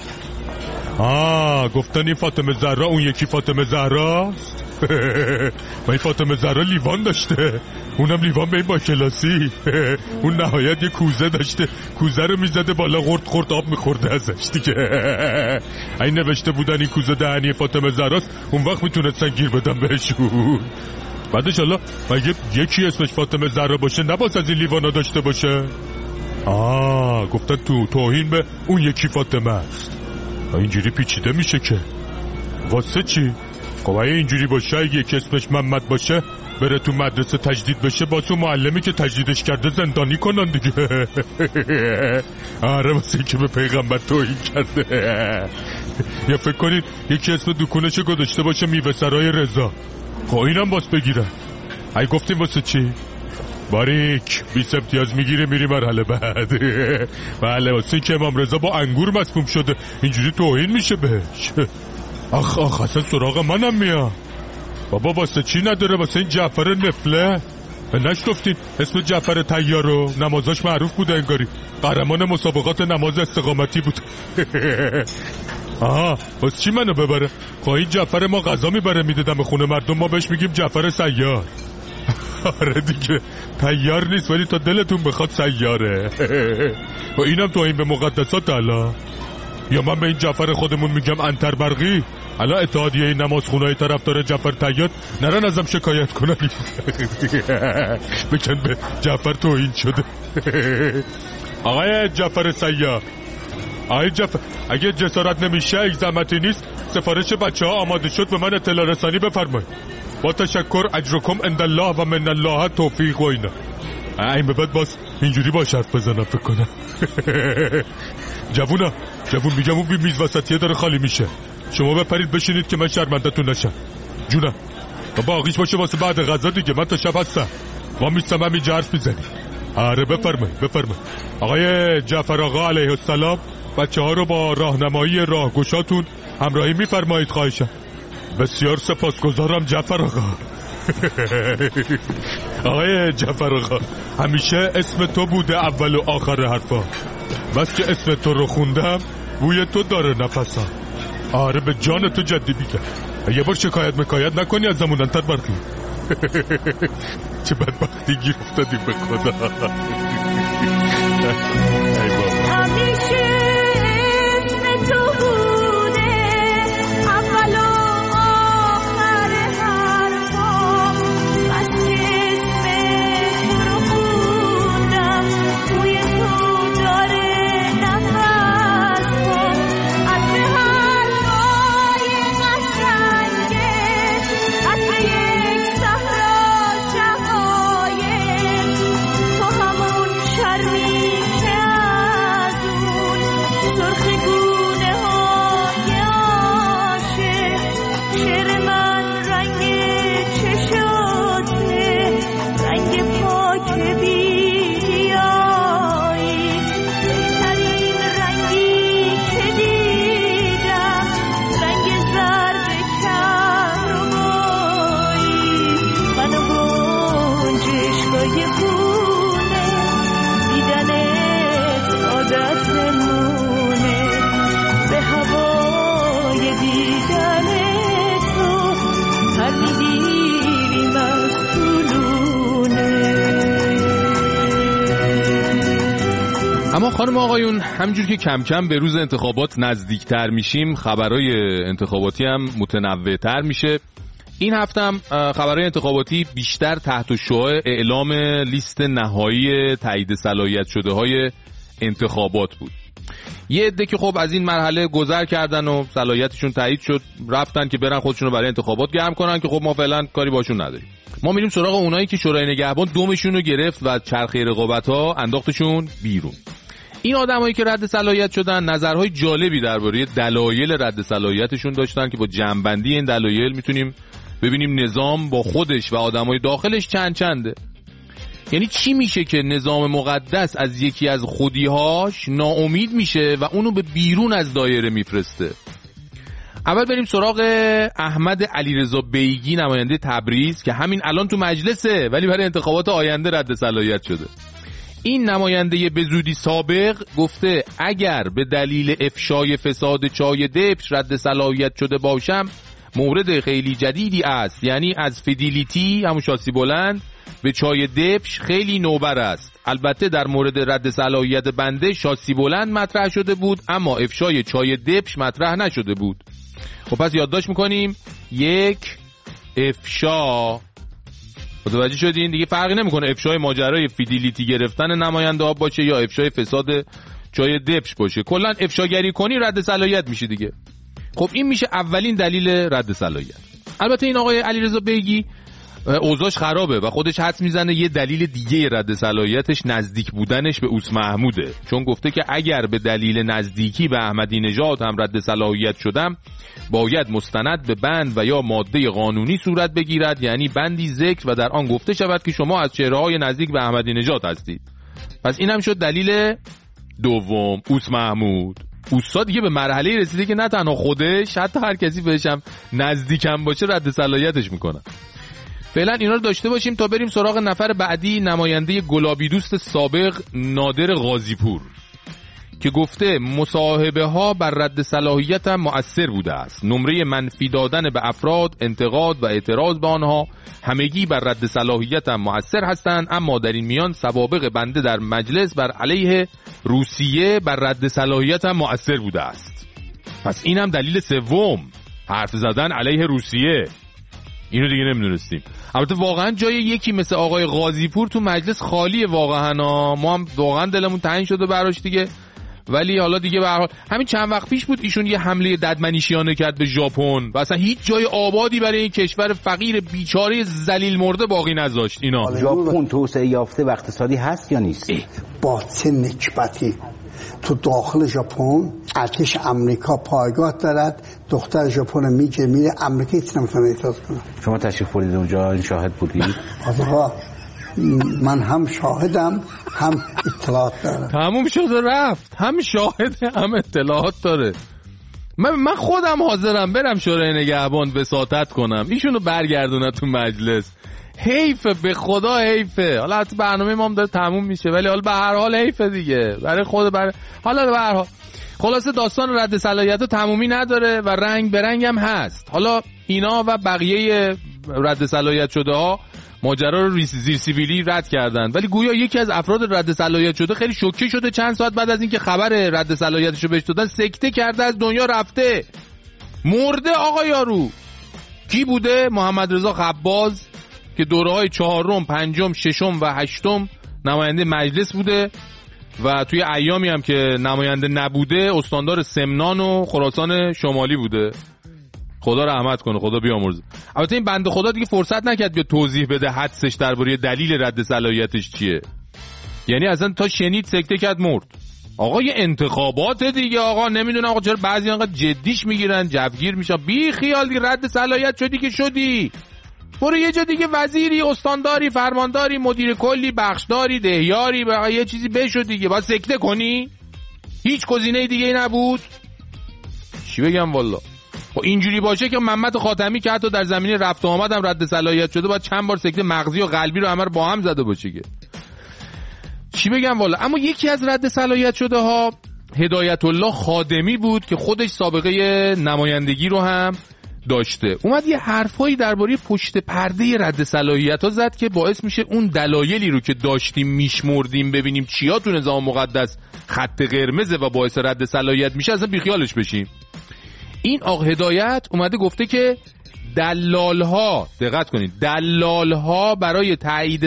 گفتن این فاطمه زهرا اون یکی فاطمه زهراست. من فاطمه زهرا لیوان داشته، اونم لیوان به این با کلاسی. اون نهایت یه کوزه داشته، کوزه رو میزده بالا، خورد آب میخورده ازش دیگه. این نوشته بودن این کوزه دهنی فاطمه زهراست، اون وقت میتونستن گیر بدن بهشون. بعدش حالا مگه یکی اسمش فاطمه زهرا باشه نباید از این لیوانا داشته باشه؟ گفتن تو توهین به اون یکی فاطمه است. اینجوری پیچیده میشه که واسه چی؟ خب اگه اینجوری باشه، اگه یک اسمش محمد باشه بره تو مدرسه تجدید بشه، با تو معلمی که تجدیدش کرده زندانی کنن دیگه. آره واسه که به پیغمبر توهین کرده. یا فکر کنید یکی اسم دکونشو گذاشته باشه میوه سرای رضا، خب اینم باس بگیرن. ای گفتیم واسه چی؟ باریک 20 امتیاز میگیره میری مرحله بعد. بله واسه که امام رضا با انگور مسموم شده اینجوری توهین میشه بهش. آخ اصلا سراغ منم میاد. بابا واسه چی نداره؟ واسه این جعفر نفله. نشتفتین اسم جعفر طیارو نمازاش معروف بوده، انگاری قهرمان مسابقات نماز استقامتی بود. آها واسه چی منو ببره؟ خب این جعفر ما غذا میبره میده دم خونه مردم، ما بهش میگیم جعفر سیار. آره دیگه طیار نیست ولی تا دلتون بخواد سیاره. و اینم توهین به مقدسات الله. یا من به این جعفر خودمون میگم انتر برقی. الان اتحادیه نمازخونه‌های طرفدار جعفر طیار نرن ازم شکایت کنن. بکن به جعفر توهین شده. آقای جعفر سیار، آقای جعفر اگه جسارت نمیشه، اگه زحمتی نیست، سفارش بچه ها آماده شد به من اطلاع رسانی بفرمایید. با تشکر، اجرکم عند الله و من الله توفیق و اینا. این به بعد باز اینجوری با شرط بزنم فکر کنم. جوون میگم اون میز وسطیه داره خالی میشه، شما بپرید بشینید که من شرمندتون نشم. جونم و باقیش باشه واسه بعد غذا دیگه، من تا شب هستم. ما میستم همینجا حرف میزنیم. آره بفرمایید. آقای جعفر آقا علیه السلام بچه ها رو با راهنمایی راهگشاتون همراهی میفرمایید خواهشم. بسیار سپاسگزارم جعفر آقا. آقای جعفر آقا همیشه اسم تو بوده اول و آخر حرفا، بس که اسم تو رو خوندم بوی تو داره نفسم. آره به جان تو جدی میگم، یه بار شکایت نکنی از زمون انتر برقی. چه بدبختی گیر افتادیم به خدا. همیشه اسم تو بوده اول و آخر حرفا، بس که اسم تو رو خوندم بوی تو داره نفسم. از حرفای قشنگت، از یک صحرا شقایق، تو همون شرمی که از اون سرخ گونه های عاشق، شعر من رنگ چشاته، رنگ پاک بیدیایی، بهترین رنگی که دیدم، رنگ زرد کهربایی. من و گنجشگاه خونه، دیدنت عادت نمونه، به هوای دیدن تو پر میگیریم از طولونه. اما خانم آقایون، همینجور که کم کم به روز انتخابات نزدیکتر میشیم، خبرهای انتخاباتی هم متنوعتر میشه. این هفته هم خبرهای انتخاباتی بیشتر تحت شعاع اعلام لیست نهایی تایید صلاحیت شده های انتخابات بود. یه عده که خب از این مرحله گذر کردن و صلاحیتشون تایید شد، رفتن که برن خودشون رو برای انتخابات گرم کنن که خب ما فعلا کاری باشون نداریم. ما میریم سراغ اونایی که شورای نگهبان دومشون رو گرفت و چرخه رقابت‌ها انداختشون بیرون. این آدمایی که رد صلاحیت شدن نظرهای جالبی درباره دلایل رد صلاحیتشون داشتن که با جمع‌بندی این دلایل میتونیم ببینیم نظام با خودش و آدمای داخلش چنده. یعنی چی میشه که نظام مقدس از یکی از خودیهاش ناامید میشه و اونو به بیرون از دایره میفرسته. اول بریم سراغ احمد علیرضا بیگی، نماینده تبریز که همین الان تو مجلسه ولی برای انتخابات آینده رد صلاحیت شده. این نماینده به زودی سابق گفته اگر به دلیل افشای فساد چای دبش رد صلاحیت شده باشم مورد خیلی جدیدی است، یعنی از فیدیلیتی همون شاسی بلند به چای دبش خیلی نوبر است. البته در مورد رد صلاحیت بنده شاسی بلند مطرح شده بود اما افشای چای دبش مطرح نشده بود. خب پس یادداشت میکنیم یک افشا، متوجه شدین دیگه فرقی نمیکنه افشای ماجرای فیدیلیتی گرفتن نماینده ها باشه یا افشای فساد چای دبش باشه، کلا افشاگری کنی رد صلاحیت میشه دیگه. خب این میشه اولین دلیل رد صلاحیت. البته این آقای علیرضا بیگی اوضاعش خرابه و خودش حدس میزنه یه دلیل دیگه رد صلاحیتش نزدیک بودنش به اوس محموده، چون گفته که اگر به دلیل نزدیکی به احمدی نژاد هم رد صلاحیت شدم باید مستند به بند و یا ماده قانونی صورت بگیرد، یعنی بندی ذکر و در آن گفته شود که شما از چهره‌های نزدیک به احمدی نژاد هستید. پس این هم شد دلیل دوم. اوس محمود اوستا دیگه به مرحله رسیده که نه تنها خودش، حتی هر کسی بهش هم نزدیکم باشه رد صلاحیتش میکنه. فعلا اینا رو داشته باشیم تا بریم سراغ نفر بعدی، نماینده گلابی دوست سابق نادر غازیپور که گفته مصاحبه ها بر رد صلاحیت هم مؤثر بوده است. نمره منفی دادن به افراد، انتقاد و اعتراض به آنها همگی بر رد صلاحیت هم مؤثر هستند، اما در این میان سوابق بنده در مجلس بر علیه روسیه بر رد صلاحیت هم مؤثر بوده است. پس این هم دلیل سوم، حرف زدن علیه روسیه. اینو دیگه نمیدونستیم. البته واقعا جای یکی مثل آقای غازیپور تو مجلس خالیه واقعا. ما هم واقعا دلمون تنگ شده براش دیگه، ولی حالا دیگه به هر حال همین چند وقت پیش بود ایشون یه حمله ددمنشیانه کرد به ژاپن و اصلا هیچ جای آبادی برای این کشور فقیر بیچاره ذلیل مرده باقی نذاشت. اینا ژاپن توسعه یافته و اقتصادی هست یا نیست؟ با چه نکبتی تو داخل ژاپن ارتش امریکا پایگاه دارد، دختر ژاپن میره امریکا هیچ نمیتونه اعتراض کنه. شما تشریف بردید اونجا، این شاهد بودید؟ آقا من هم شاهدم هم اطلاعات دارم. تموم شده رفت، هم شاهد هم اطلاعات داره. من خودم حاضرم برم شورای نگهبان وساطت کنم ایشونو برگردونه تو مجلس. حیفه، به خدا حیفه. حالا حتی برنامه ما هم داره تموم میشه ولی حالا به هر حال حیفه دیگه برای خود حالا به هر حال خلاصه داستان رد صلاحیت تمومی نداره و رنگ به رنگ هم هست. حالا اینا و بقیه رد صلاحیت شده ها ماجرا رو زیر سیبیلی رد کردن، ولی گویا یکی از افراد رد صلاحیت شده خیلی شوکه شده، چند ساعت بعد از اینکه خبر رد صلاحیتشو بهش دادن سکته کرده، از دنیا رفته، مرده. آقا یارو کی بوده؟ محمد رضا خباز که دوره‌های 4م، 5م، 6م و 8م نماینده مجلس بوده و توی ایامی هم که نماینده نبوده استاندار سمنان و خراسان شمالی بوده. خدا رحمت کنه، خدا بیامرزه. البته این بنده خدا دیگه فرصت نکرد بیا توضیح بده حدسش درباره دلیل رد صلاحیتش چیه. یعنی اصلا تا شنید سکته کرد مرد. آقا یه انتخابات دیگه، آقا نمیدونم آقا چرا بعضی انقدر جدیش میگیرن، جوگیر میشن. بی خیال دیگه، رد صلاحیت شدی که شدی، برو یه جا دیگه وزیری، استانداری، فرمانداری، مدیر کلی، بخشداری، دهیاری، بقیه یه چیزی بشو دیگه. باید سکته کنی؟ هیچ گزینه دیگه ای نبود؟ چی بگم والا. خب اینجوری باشه که محمد خاتمی که حتی در زمینه رفت و آمد هم رد صلاحیت شده باید چند بار سکته مغزی و قلبی رو همه رو با هم زده باشه که. چی بگم والا. اما یکی از رد صلاحیت شده ها هدایت الله خادمی بود که خودش سابقه نمایندگی رو هم داشته. اومد یه حرفایی درباره پشت پرده رد صلاحیت ها زد که باعث میشه اون دلایلی رو که داشتیم میشمردیم ببینیم چیا تو نظام مقدس خط قرمزه و باعث رد صلاحیت میشه اصلا بیخیالش بشیم. این آقا هدایت اومده گفته که دلالها، دقت کنید، دلالها برای تایید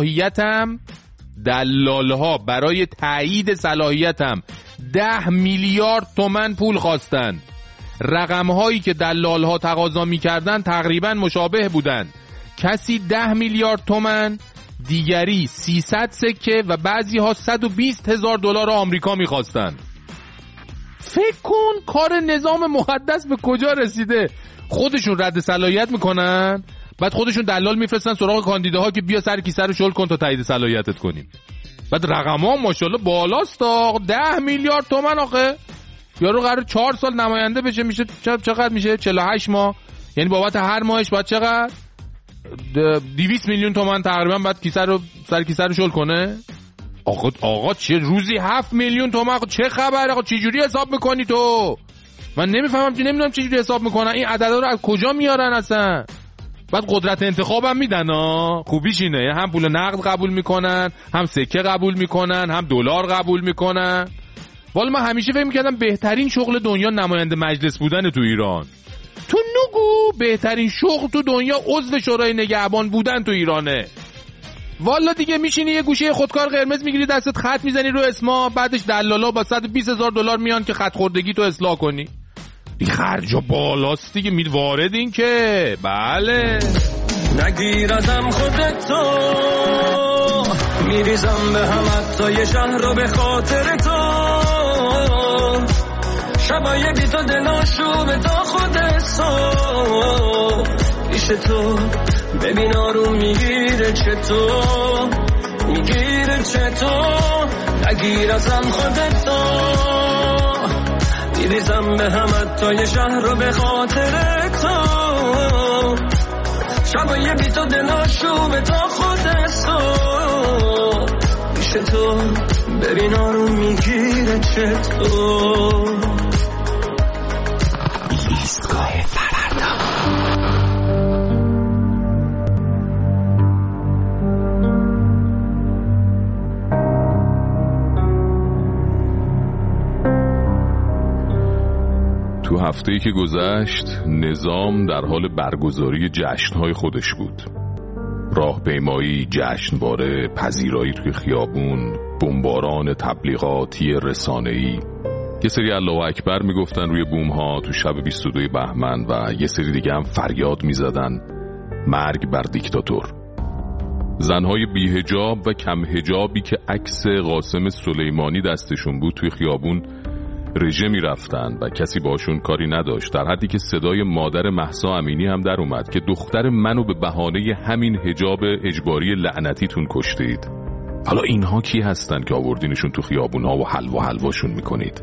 صلاحیتم 10 میلیارد تومان پول خواستند. رقم‌هایی که دلالها تقاضا می‌کردند تقریباً مشابه بودند. کسی 10 میلیارد تومان، دیگری 300 سکه و بعضی‌ها $120,000 آمریکا می‌خواستند. فکر کن کار نظام مقدس به کجا رسیده. خودشون رد صلاحیت میکنن، بعد خودشون دلال میفرستن سراغ کاندیداها که بیا سر کیسه رو شل کن تا تایید صلاحیتت کنیم. بعد رقم‌ها ماشاءالله بالاست. 10 میلیارد تومان آخه. یارو قرار 4 سال نماینده بشه، میشه چقدر میشه؟ 48 ماه. یعنی بابت هر ماهش باید چقدر؟ 200 میلیون تومان تقریبا بعد کیسه رو سر کیسه رو شل کنه. آقا چه روزی 7 میلیون تومان؟ چه خبره؟ آقا چه جوری حساب میکنی تو؟ من نمیفهمم، نمیدونم چه جوری حساب میکنن. این عددا رو از کجا میارن اصلا؟ بعد قدرت انتخاب هم میدن ها. خوبیش اینه هم پول نقد قبول میکنن، هم سکه قبول میکنن، هم دلار قبول میکنن. والا من همیشه فکر میکردم بهترین شغل دنیا نماینده مجلس بودن تو ایران. تو نگو بهترین شغل تو دنیا عضو شورای نگهبان بودن تو ایرانه. والا دیگه میشینی یه گوشه خودکار قرمز میگیری دستت خط میزنی رو اسما، بعدش دلالا با $120,000 میان که خط خوردگی تو اصلاح کنی. این خرجا بالاست دیگه، مید واردین که بله. نگیر ازم خودتو، میریزم به هم حتی یه شهر رو به خاطر تو. شبای بی تو دلاشو به تا خود صبح پیش تو ببین آروم میگیره چطور، میگیره چطور. نگیر ازم خودتو، میریزم به هم حتی یه شهر رو به خاطر تو. شبای بی تو دلاشو به تا خود صبح پیش تو ببین آروم میگیره چطور. ایستگاه فردا. تو هفته‌ای که گذشت نظام در حال برگزاری جشن‌های خودش بود. راهپیمایی، جشنواره، پذیرایی توی خیابون، بمباران تبلیغاتی رسانه‌ای. یه سری الله اکبر میگفتن روی بوم‌ها تو شب 22 بهمن و یه سری دیگه هم فریاد میزدن مرگ بر دیکتاتور. زنهای بی‌حجاب و کم حجابی که عکس قاسم سلیمانی دستشون بود توی خیابون رژه میرفتن و کسی باشون کاری نداشت، در حدی که صدای مادر مهسا امینی هم در اومد که دختر منو به بهانه همین حجاب اجباری لعنتیتون کشتید. حالا اینها کی هستن که آوردینشون تو خیابونها و حلواشون میکنید؟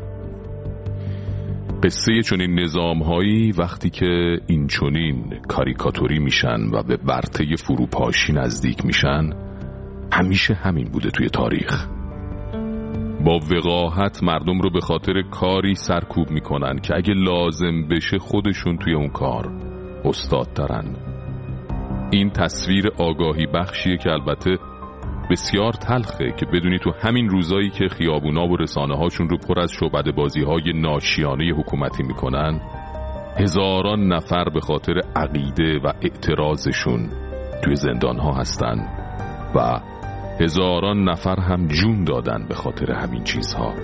قصه چنین نظامهایی وقتی که این چنین کاریکاتوری میشن و به ورطه فروپاشی نزدیک میشن همیشه همین بوده توی تاریخ. با وقاحت مردم رو به خاطر کاری سرکوب میکنن که اگه لازم بشه خودشون توی اون کار استاد ترن. این تصویر آگاهی بخشیه که البته بسیار تلخه که بدونی تو همین روزایی که خیابونا و رسانه هاشون رو پر از شعبده بازی های ناشیانه حکومتی میکنن، هزاران نفر به خاطر عقیده و اعتراضشون توی زندان ها هستن و هزاران نفر هم جون دادن به خاطر همین چیزها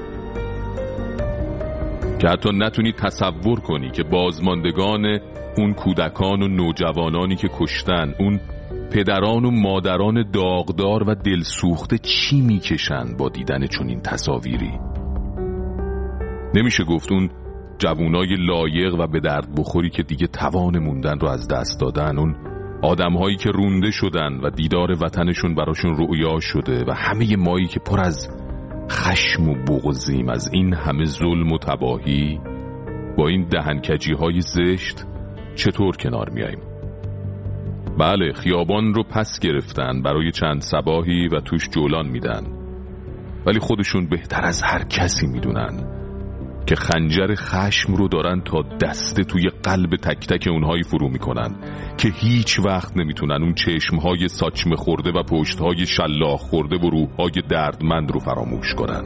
که حتی نتونی تصور کنی که بازماندگان اون کودکان و نوجوانانی که کشتن، اون پدران و مادران داغدار و دلسوخته چی میکشن با دیدن چنین تصاویری. نمیشه گفت اون جوانای لایق و به درد بخوری که دیگه توان موندن رو از دست دادن، اون آدم‌هایی که رونده شدن و دیدار وطنشون براشون رؤیا شده و همه مایی که پر از خشم و بغضیم از این همه ظلم و تباهی با این دهنکجی‌های زشت چطور کنار میاییم؟ بله، خیابان رو پس گرفتن برای چند صباحی و توش جولان میدن، ولی خودشون بهتر از هر کسی میدونن که خنجر خشم رو دارن تا دسته توی قلب تک تک اونهایی فرو میکنن که هیچ وقت نمیتونن اون چشمهای ساچمه خورده و پشتهای شلاق خورده و روحهای دردمند رو فراموش کنن.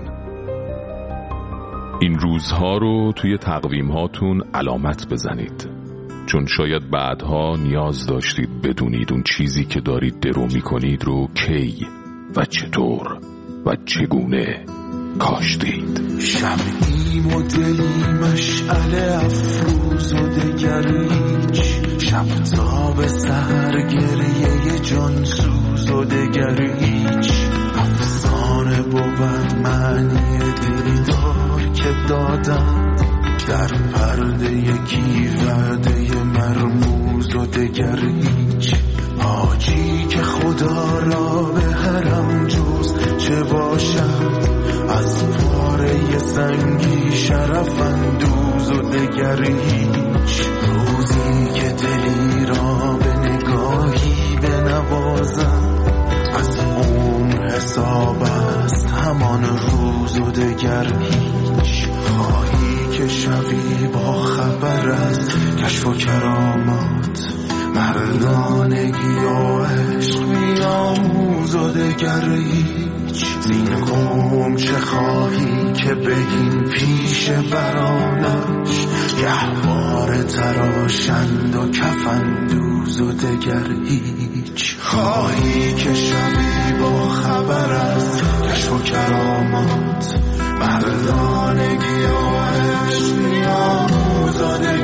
این روزها رو توی تقویمهاتون علامت بزنید، چون شاید بعدها نیاز داشتید بدونید اون چیزی که دارید درو میکنید رو کی و چطور و چگونه کاشتید. شمعیم و دلی مشعل افروز و دگر هیچ، شب تا به سحر گریه جان سوز و دگر هیچ. افسانه بود معنی دلدار که دادن، در پرده یکی وعده مرموز و دگر هیچ. حاجی که خدا را به حرم جز چه باشد، از پاره سنگی شرف اندوز و دگر هیچ. روزی که دلی را به نگاهی بنوازم، از عمر حساب است همان روز و دگر هیچ. خواهی که شوی با خبر از کشف و کرامات، مردانگی و عشق بیاموز و دگر هیچ. زین قوم چه خواهی که بگین پیش برانش، گهواره تراشند و کفندوز و دگر هیچ. خواهی که شبی با خبر از کشف و کرامات، مردانگی و عشق بیاموز و دگر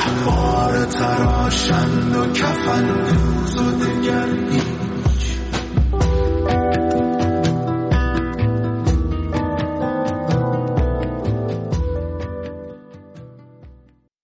بار تراشند و کفن دوز و دگر